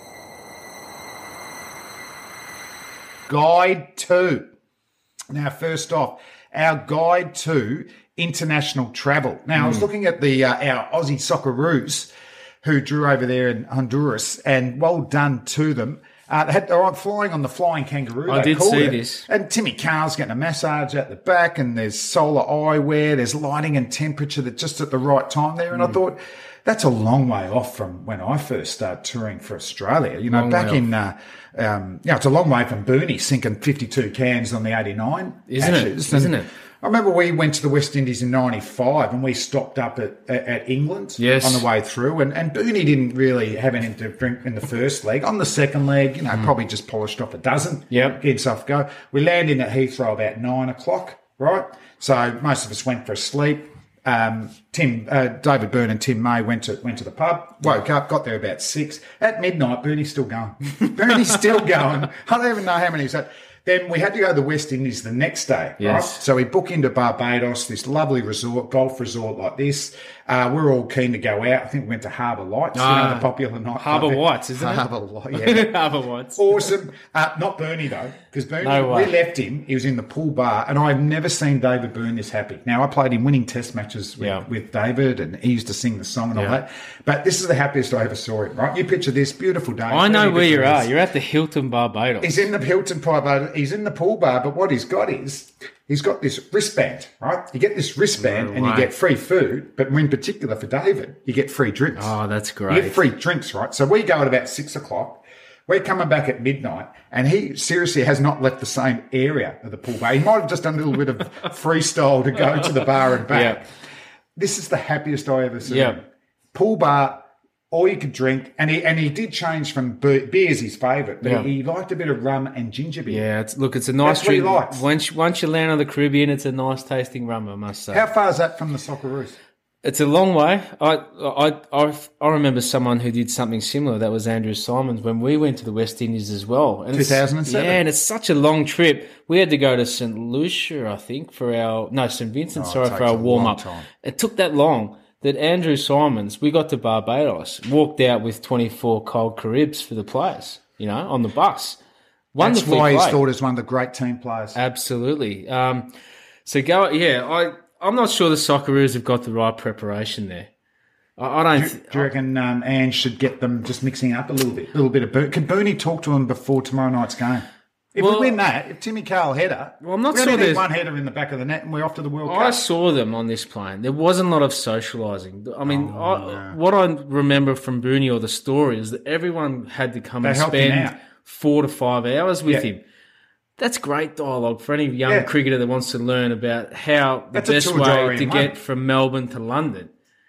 Speaker 3: Guide to. Now, first off, our guide to international travel. Now, I was looking at the uh, our Aussie Socceroos who drew over there in Honduras, and well done to them. Uh, they had, they were flying on the Flying Kangaroo.
Speaker 4: I
Speaker 3: they
Speaker 4: did
Speaker 3: called
Speaker 4: see
Speaker 3: it.
Speaker 4: this.
Speaker 3: And Timmy Carr's getting a massage at the back, and there's solar eyewear, there's lighting and temperature that just at the right time there. And
Speaker 4: Hmm.
Speaker 3: I thought, that's a long way off from when I first started touring for Australia. You know,
Speaker 4: Long
Speaker 3: back
Speaker 4: way
Speaker 3: in, uh, um, you know, it's a long way from Booney sinking fifty-two cans on the eighty-nine.
Speaker 4: Isn't it?
Speaker 3: Ashes.
Speaker 4: Isn't
Speaker 3: And
Speaker 4: it?
Speaker 3: I remember we went to the West Indies in ninety-five and we stopped up at, at, at England
Speaker 4: Yes.
Speaker 3: on the way through. And, and Booney didn't really have anything to drink in the first leg. On the second leg, you know, probably just polished off a dozen.
Speaker 4: Mm. Yep.
Speaker 3: Get himself go. We landed at Heathrow about nine o'clock, right? So most of us went for a sleep. Um, Tim, uh, David Byrne and Tim May went to went to the pub, woke up, got there about six. At midnight, Bernie's still going. Bernie's still going. I don't even know how many he's had. Then we had to go to the West Indies the next day,
Speaker 4: Yes.
Speaker 3: right? So we book into Barbados, this lovely resort, golf resort like this. Uh, we're all keen to go out. I think we went to Harbour Lights, you know,
Speaker 4: Ah,
Speaker 3: the popular night.
Speaker 4: Harbour
Speaker 3: club.
Speaker 4: Lights, isn't it?
Speaker 3: Harbour Lights, yeah.
Speaker 4: Harbour Lights.
Speaker 3: Awesome. Uh, not Bernie, though, because Bernie,
Speaker 4: No way.
Speaker 3: we left him. He was in the pool bar, and I've never seen David Byrne this happy. Now, I played in winning test matches with,
Speaker 4: Yeah.
Speaker 3: with David, and he used to sing the song and all
Speaker 4: Yeah.
Speaker 3: that. But this is the happiest I ever saw him, right? You picture this beautiful day.
Speaker 4: I know
Speaker 3: thirty
Speaker 4: where you
Speaker 3: degrees.
Speaker 4: are. You're at the Hilton Barbados.
Speaker 3: He's in the Hilton Private. He's in the pool bar, but what he's got is he's got this wristband, right? You get this wristband
Speaker 4: No
Speaker 3: and you
Speaker 4: way.
Speaker 3: get free food, but in particular for David, you get free drinks.
Speaker 4: Oh, that's
Speaker 3: You
Speaker 4: great.
Speaker 3: get free drinks, right? So we go at about six o'clock. We're coming back at midnight, and he seriously has not left the same area of the pool bar. He might have just done a little bit of freestyle to go to the bar and back.
Speaker 4: Yeah.
Speaker 3: This is the happiest I ever seen.
Speaker 4: Yeah.
Speaker 3: Pool bar, all you could drink, and he and he did change from beer, beer's his favourite, but
Speaker 4: Yeah.
Speaker 3: he, he liked a bit of rum and ginger beer.
Speaker 4: Yeah, it's, look, it's a nice
Speaker 3: That's what he
Speaker 4: drink.
Speaker 3: likes.
Speaker 4: Once, once you land on the Caribbean, it's a nice tasting rum, I must say.
Speaker 3: How far is that from the Socceroos?
Speaker 4: It's a long way. I, I, I, I remember someone who did something similar. That was Andrew Simons when we went to the West Indies as well. And it's-
Speaker 3: two thousand seven.
Speaker 4: Yeah, and it's such a long trip. We had to go to Saint Lucia, I think, for our no Saint Vincent,
Speaker 3: Oh, it
Speaker 4: sorry,
Speaker 3: takes
Speaker 4: for our
Speaker 3: a long
Speaker 4: warm up.
Speaker 3: time.
Speaker 4: It took that long that Andrew Simons. We got to Barbados, walked out with twenty-four cold Caribs for the players. You know, on the bus.
Speaker 3: That's
Speaker 4: Wonderfully
Speaker 3: why he's
Speaker 4: played.
Speaker 3: thought as one of the great team players.
Speaker 4: Absolutely. Um, so go, yeah. I, I'm not sure the Socceroos have got the right preparation there. I, I don't.
Speaker 3: Do, do you reckon um, Ange should get them just mixing up a little bit? A little bit of Booney. Can Booney talk to him before tomorrow night's game? If
Speaker 4: Well-
Speaker 3: we win that, if Timmy Carl header,
Speaker 4: Well, I'm not
Speaker 3: we
Speaker 4: sure
Speaker 3: only need
Speaker 4: there's-
Speaker 3: one header in the back of the net and we're off to the World
Speaker 4: I
Speaker 3: Cup.
Speaker 4: saw them on this plane. There wasn't a lot of socialising. I mean,
Speaker 3: Oh,
Speaker 4: I, what I remember from Booney or the story is that everyone had to come
Speaker 3: They
Speaker 4: and
Speaker 3: helped him
Speaker 4: spend
Speaker 3: out.
Speaker 4: four to five hours with
Speaker 3: Yeah.
Speaker 4: him. That's great dialogue for any young
Speaker 3: Yeah.
Speaker 4: cricketer that wants to learn about how the
Speaker 3: That's a
Speaker 4: best
Speaker 3: tour
Speaker 4: way
Speaker 3: diary
Speaker 4: to
Speaker 3: in
Speaker 4: get
Speaker 3: one.
Speaker 4: from Melbourne to London.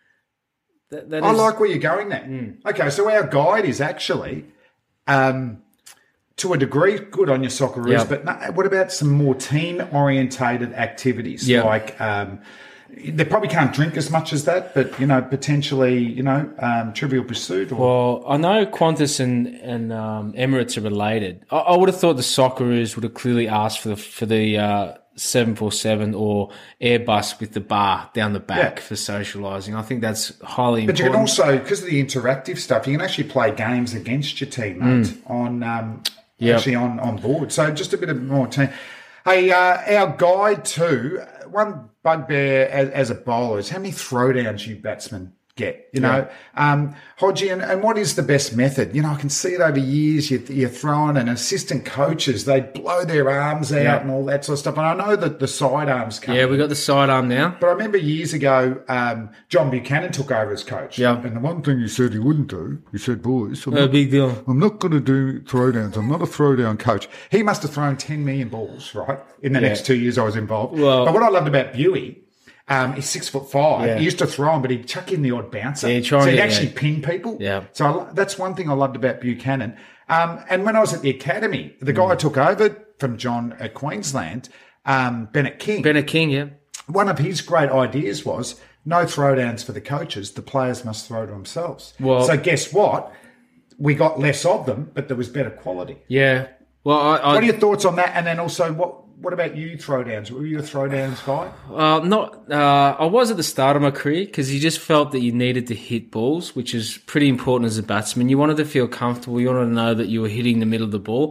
Speaker 4: That, that
Speaker 3: I
Speaker 4: is-
Speaker 3: like where you're going there.
Speaker 4: Mm.
Speaker 3: Okay, so our guide is actually, um, to a degree, good on your Socceroos,
Speaker 4: Yeah.
Speaker 3: but no, what about some more team-orientated activities?
Speaker 4: Yeah.
Speaker 3: Like, um, they probably can't drink as much as that, but, you know, potentially, you know, um, Trivial Pursuit or...
Speaker 4: Well, I know Qantas and, and um, Emirates are related. I, I would have thought the Socceroos would have clearly asked for the for the uh, seven forty-seven or Airbus with the bar down the back
Speaker 3: Yeah.
Speaker 4: for socialising. I think that's highly
Speaker 3: But you
Speaker 4: important.
Speaker 3: can also, because of the interactive stuff, you can actually play games against your teammate on um,
Speaker 4: Yep.
Speaker 3: actually on, on board. So just a bit of more team. Hey, uh, our guide too, one bugbear as, as a bowler is how many throwdowns you batsmen get, you know. Um, Hodgie, and, and what is the best method? You know, I can see it over years. You, you're throwing and assistant coaches, they blow their arms out
Speaker 4: Yeah.
Speaker 3: and all that sort of stuff. And I know that the sidearms come
Speaker 4: yeah,
Speaker 3: in.
Speaker 4: we got the sidearm now.
Speaker 3: But I remember years ago, um, John Buchanan took over as coach.
Speaker 4: Yeah.
Speaker 3: And the one thing he said he wouldn't do, he said, boys, I'm
Speaker 4: No
Speaker 3: not,
Speaker 4: big deal.
Speaker 3: I'm not going to do throwdowns. I'm not a throwdown coach. He must have thrown ten million balls, right, in the
Speaker 4: Yeah.
Speaker 3: next two years I was involved.
Speaker 4: Well-
Speaker 3: but what I loved about Buey, um, he's six foot five.
Speaker 4: Yeah.
Speaker 3: He used to throw them, but he'd chuck in the odd bouncer.
Speaker 4: Yeah, he'd try and
Speaker 3: so he'd
Speaker 4: get-
Speaker 3: actually
Speaker 4: yeah.
Speaker 3: pin people.
Speaker 4: Yeah.
Speaker 3: So I, lo- that's one thing I loved about Buchanan. Um, and when I was at the academy, the
Speaker 4: Mm.
Speaker 3: guy I took over from John at Queensland, um, Bennett King,
Speaker 4: Bennett King, yeah.
Speaker 3: one of his great ideas was no throwdowns for the coaches. The players must throw to themselves.
Speaker 4: Well-
Speaker 3: so guess what? we got less of them, but there was better quality.
Speaker 4: Yeah. Well, I, I,
Speaker 3: what are your thoughts on that? And then also, what what about you throwdowns? Were you a throwdowns guy?
Speaker 4: Uh, not. Uh, I was at the start of my career because you just felt that you needed to hit balls, which is pretty important as a batsman. You wanted to feel comfortable. You wanted to know that you were hitting the middle of the ball.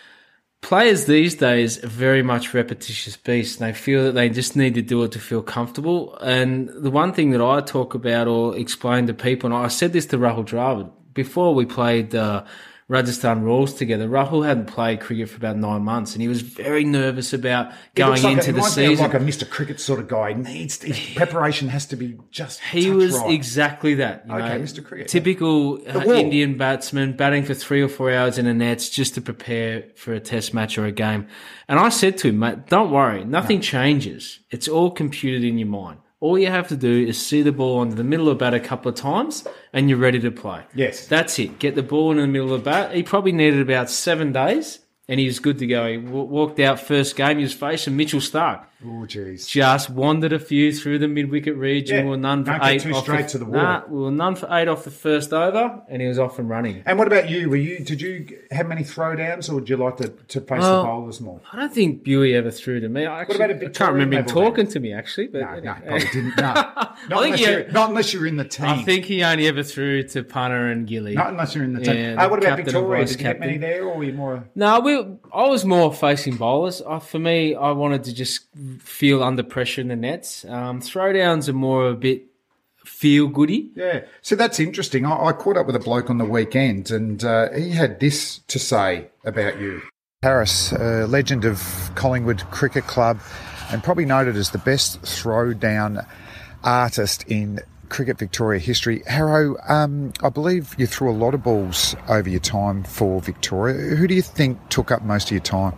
Speaker 4: Players these days are very much repetitious beasts. They feel that they just need to do it to feel comfortable. And the one thing that I talk about or explain to people, and I said this to Rahul Dravid before we played uh, Rajasthan Royals together. Rahul hadn't played cricket for about nine months, and he was very nervous about going
Speaker 3: like
Speaker 4: into
Speaker 3: a,
Speaker 4: the
Speaker 3: he
Speaker 4: season.
Speaker 3: Like a Mister Cricket sort of guy. He needs to, his preparation has to be just.
Speaker 4: He was
Speaker 3: right.
Speaker 4: exactly that. You
Speaker 3: okay,
Speaker 4: know,
Speaker 3: Mister Cricket.
Speaker 4: Typical uh, Indian batsman batting for three or four hours in a nets just to prepare for a test match or a game. And I said to him, mate, don't worry, nothing no. changes. It's all computed in your mind. All you have to do is see the ball onto the middle of the bat a couple of times and you're ready to play.
Speaker 3: Yes.
Speaker 4: That's it. Get the ball in the middle of the bat. He probably needed about seven days and he was good to go. He w- walked out first game. He was facing Mitchell Starc.
Speaker 3: Oh, jeez.
Speaker 4: Just wandered a few through the mid-wicket region.
Speaker 3: Yeah.
Speaker 4: We were none for
Speaker 3: Don't
Speaker 4: eight.
Speaker 3: Get too
Speaker 4: off
Speaker 3: straight
Speaker 4: the,
Speaker 3: to the wall.
Speaker 4: Nah, we were none for eight off the first over and he was off and running.
Speaker 3: And what about you? Were you? Did you have many throwdowns or would you like to, to face
Speaker 4: well,
Speaker 3: the bowlers more?
Speaker 4: I don't think Buey ever threw to me. I, actually,
Speaker 3: what about a
Speaker 4: I can't remember him
Speaker 3: level
Speaker 4: talking
Speaker 3: then?
Speaker 4: to me, actually. But
Speaker 3: No,
Speaker 4: anyway.
Speaker 3: no, probably didn't. No. Not,
Speaker 4: I think
Speaker 3: unless
Speaker 4: he-
Speaker 3: you're, not unless you're in the team.
Speaker 4: I think he only ever threw to Punter and Gilly.
Speaker 3: Not unless you're in the team.
Speaker 4: Yeah,
Speaker 3: uh, what
Speaker 4: the
Speaker 3: about
Speaker 4: captain and
Speaker 3: Victoria?
Speaker 4: vice
Speaker 3: Did you get many
Speaker 4: captain.
Speaker 3: there or were you more...
Speaker 4: No, we, I was more facing bowlers. I, for me, I wanted to just feel under pressure in the nets. Um, throwdowns are more a bit feel-goody.
Speaker 3: Yeah. So that's interesting. I, I caught up with a bloke on the weekend and uh, he had this to say about you. Harris, a legend of Collingwood Cricket Club and probably noted as the best throwdown artist in Cricket Victoria history. Harrow, um, I believe you threw a lot of balls over your time for Victoria. Who do you think took up most of your time?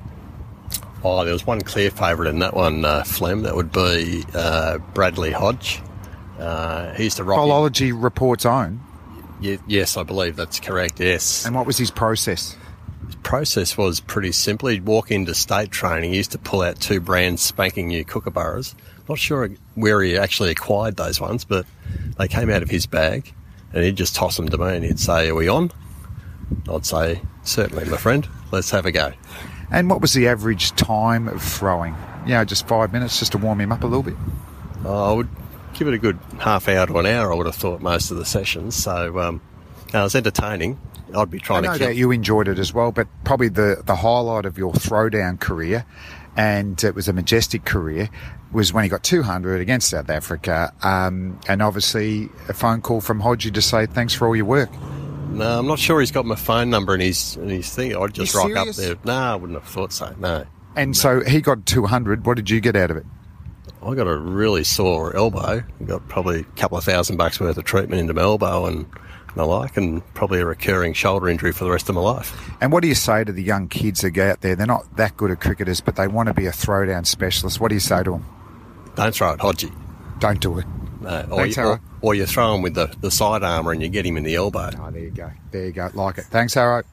Speaker 7: Oh, there was one clear favourite in that one, uh, Flem. That would be uh, Bradley Hodge. Uh, he used to rock.
Speaker 3: Bowlology Report's own.
Speaker 7: Ye- yes, I believe that's correct. Yes.
Speaker 3: And what was his process?
Speaker 7: His process was pretty simple. He'd walk into state training. He used to pull out two brand spanking new kookaburras. Not sure where he actually acquired those ones, but they came out of his bag, and he'd just toss them to me, and he'd say, "Are we on?" I'd say, "Certainly, my friend. Let's have a go."
Speaker 3: And what was the average time of throwing? You know, just five minutes just to warm him up a little bit?
Speaker 7: Oh, I would give it a good half hour to an hour, I would have thought, most of the sessions. So um, no, it was entertaining. I'd be trying
Speaker 3: I know
Speaker 7: to kill.
Speaker 3: that you enjoyed it as well, but probably the, the highlight of your throwdown career, and it was a majestic career, was when he got two hundred against South Africa, um, and obviously a phone call from Hodgie to say thanks for all your work.
Speaker 7: No, I'm not sure he's got my phone number in his, in his thing. I'd just
Speaker 3: You
Speaker 7: rock
Speaker 3: serious?
Speaker 7: up there. No, I wouldn't have thought so, no.
Speaker 3: And so he got two hundred. What did you get out of it?
Speaker 7: I got a really sore elbow. I got probably a couple of thousand bucks worth of treatment into my elbow and the like, and probably a recurring shoulder injury for the rest of my life.
Speaker 3: And what do you say to the young kids that go out there? They're not that good at cricketers, but they want to be a throwdown specialist. What do you say to them?
Speaker 7: Don't throw it, Hodgie.
Speaker 3: Don't do it.
Speaker 7: No, or,
Speaker 3: Thanks,
Speaker 7: you,
Speaker 3: Harrow.
Speaker 7: or, or you throw him with the, the side armour and you get him in the elbow.
Speaker 3: Oh, there you go. There you go. Like it. Thanks, Harrow.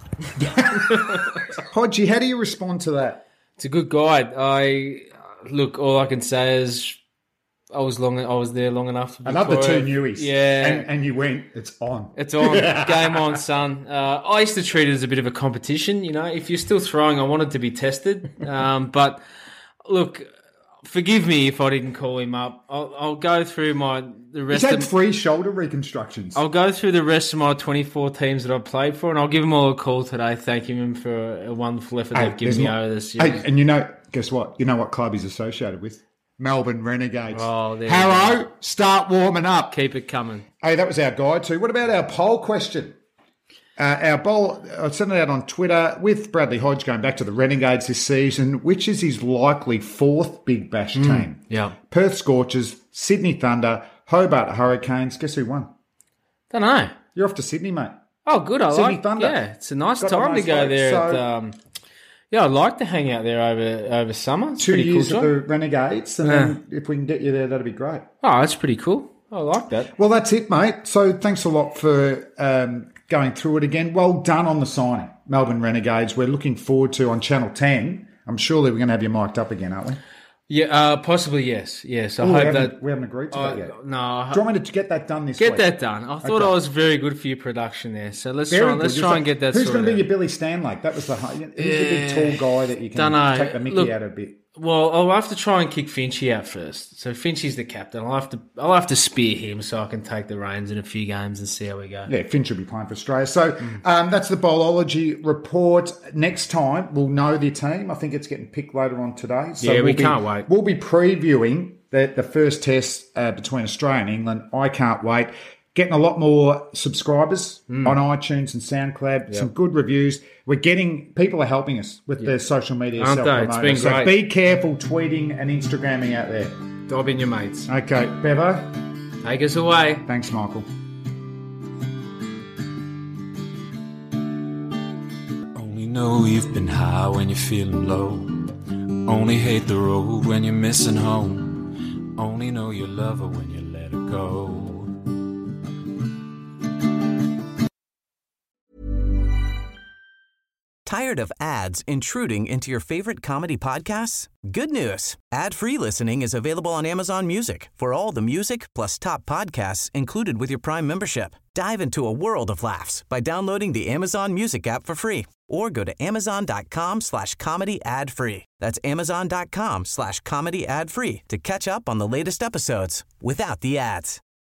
Speaker 3: Hodgie, how do you respond to that?
Speaker 4: It's a good guide. I look. All I can say is I was long. I was there long enough. To
Speaker 3: Another two
Speaker 4: Victoria.
Speaker 3: newies.
Speaker 4: Yeah,
Speaker 3: And, and you went, it's on.
Speaker 4: it's on. Game on, son. Uh, I used to treat it as a bit of a competition. You know, if you're still throwing, I wanted to be tested. Um, but look, forgive me if I didn't call him up. I'll, I'll go through my the
Speaker 3: He's
Speaker 4: rest
Speaker 3: had
Speaker 4: of.
Speaker 3: three shoulder reconstructions.
Speaker 4: I'll go through the rest of my twenty-four teams that I've played for, and I'll give them all a call today, thanking them for a wonderful effort
Speaker 3: Hey,
Speaker 4: they've given
Speaker 3: there's
Speaker 4: me
Speaker 3: not-
Speaker 4: over the series.
Speaker 3: Hey, and you know, guess what? You know what club he's associated with? Melbourne Renegades.
Speaker 4: Oh, there you
Speaker 3: Harrow, start warming up.
Speaker 4: Keep it coming.
Speaker 3: Hey, that was our guide too. What about our poll question? Uh, our poll, I sent it out on Twitter with Bradley Hodge going back to the Renegades this season. Which is his likely fourth Big Bash team?
Speaker 4: Yeah.
Speaker 3: Perth Scorchers, Sydney Thunder, Hobart Hurricanes. Guess who won?
Speaker 4: Don't know.
Speaker 3: You're off to Sydney, mate.
Speaker 4: Oh, good. I
Speaker 3: Sydney
Speaker 4: like.
Speaker 3: Thunder.
Speaker 4: Yeah, it's a nice
Speaker 3: Got a
Speaker 4: time
Speaker 3: nice
Speaker 4: to go
Speaker 3: vote.
Speaker 4: there.
Speaker 3: So-
Speaker 4: at, um, yeah, I'd like to hang out there over over summer. It's
Speaker 3: Two
Speaker 4: pretty
Speaker 3: years
Speaker 4: cool.
Speaker 3: at
Speaker 4: John.
Speaker 3: the Renegades, and then if we can get you there, that'd be great.
Speaker 4: Oh, that's pretty cool. I like that.
Speaker 3: Well, that's it, mate. So thanks a lot for um, going through it again. Well done on the signing, Melbourne Renegades. We're looking forward to on Channel ten. I'm surely we're going to have you mic'd up again, aren't we?
Speaker 4: Yeah, uh, possibly yes. Yes, I
Speaker 3: Oh, we
Speaker 4: hope
Speaker 3: haven't-
Speaker 4: that
Speaker 3: we haven't agreed to
Speaker 4: I-
Speaker 3: that yet.
Speaker 4: No, I
Speaker 3: Do you want me to get that done this
Speaker 4: get
Speaker 3: week?
Speaker 4: that done. I thought
Speaker 3: Okay.
Speaker 4: I was very good for your production there. So let's
Speaker 3: Very
Speaker 4: try.
Speaker 3: good.
Speaker 4: Let's
Speaker 3: Just
Speaker 4: try
Speaker 3: like-
Speaker 4: and get that.
Speaker 3: Who's
Speaker 4: sorted
Speaker 3: going to be
Speaker 4: out.
Speaker 3: your Billy Stanlake? That was the who's the big
Speaker 4: Yeah.
Speaker 3: tall guy that you can
Speaker 4: Dunno.
Speaker 3: take the Mickey
Speaker 4: Look,
Speaker 3: out a bit.
Speaker 4: Well, I'll have to try and kick Finchy out first. So Finchy's the captain. I'll have to. I'll have to spear him so I can take the reins in a few games and see how we go.
Speaker 3: Yeah, Finch will be playing for Australia. So um, that's the Bowlology report. Next time we'll know the team. I think it's getting picked later on today. So
Speaker 4: Yeah, we
Speaker 3: we'll be-
Speaker 4: can't wait.
Speaker 3: We'll be previewing the, the first test uh, between Australia and England. I can't wait. Getting a lot more subscribers
Speaker 4: Mm.
Speaker 3: on iTunes and SoundCloud. Some good reviews. We're getting people are helping us with their social media
Speaker 4: Aren't they? It's
Speaker 3: self-promotion.
Speaker 4: been
Speaker 3: So
Speaker 4: great.
Speaker 3: be careful tweeting and Instagramming out there.
Speaker 4: Dob in your mates.
Speaker 3: Okay, Bevo.
Speaker 4: Take us away.
Speaker 3: Thanks, Michael.
Speaker 8: Only know you've been high when you're feeling low. Only hate the road when you're missing home. Only know you love her when you let her go.
Speaker 2: Tired of ads intruding into your favorite comedy podcasts? Good news. Ad-free listening is available on Amazon Music for all the music plus top podcasts included with your Prime membership. Dive into a world of laughs by downloading the Amazon Music app for free or go to amazon.com slash comedy ad free. That's amazon.com slash comedy ad free to catch up on the latest episodes without the ads.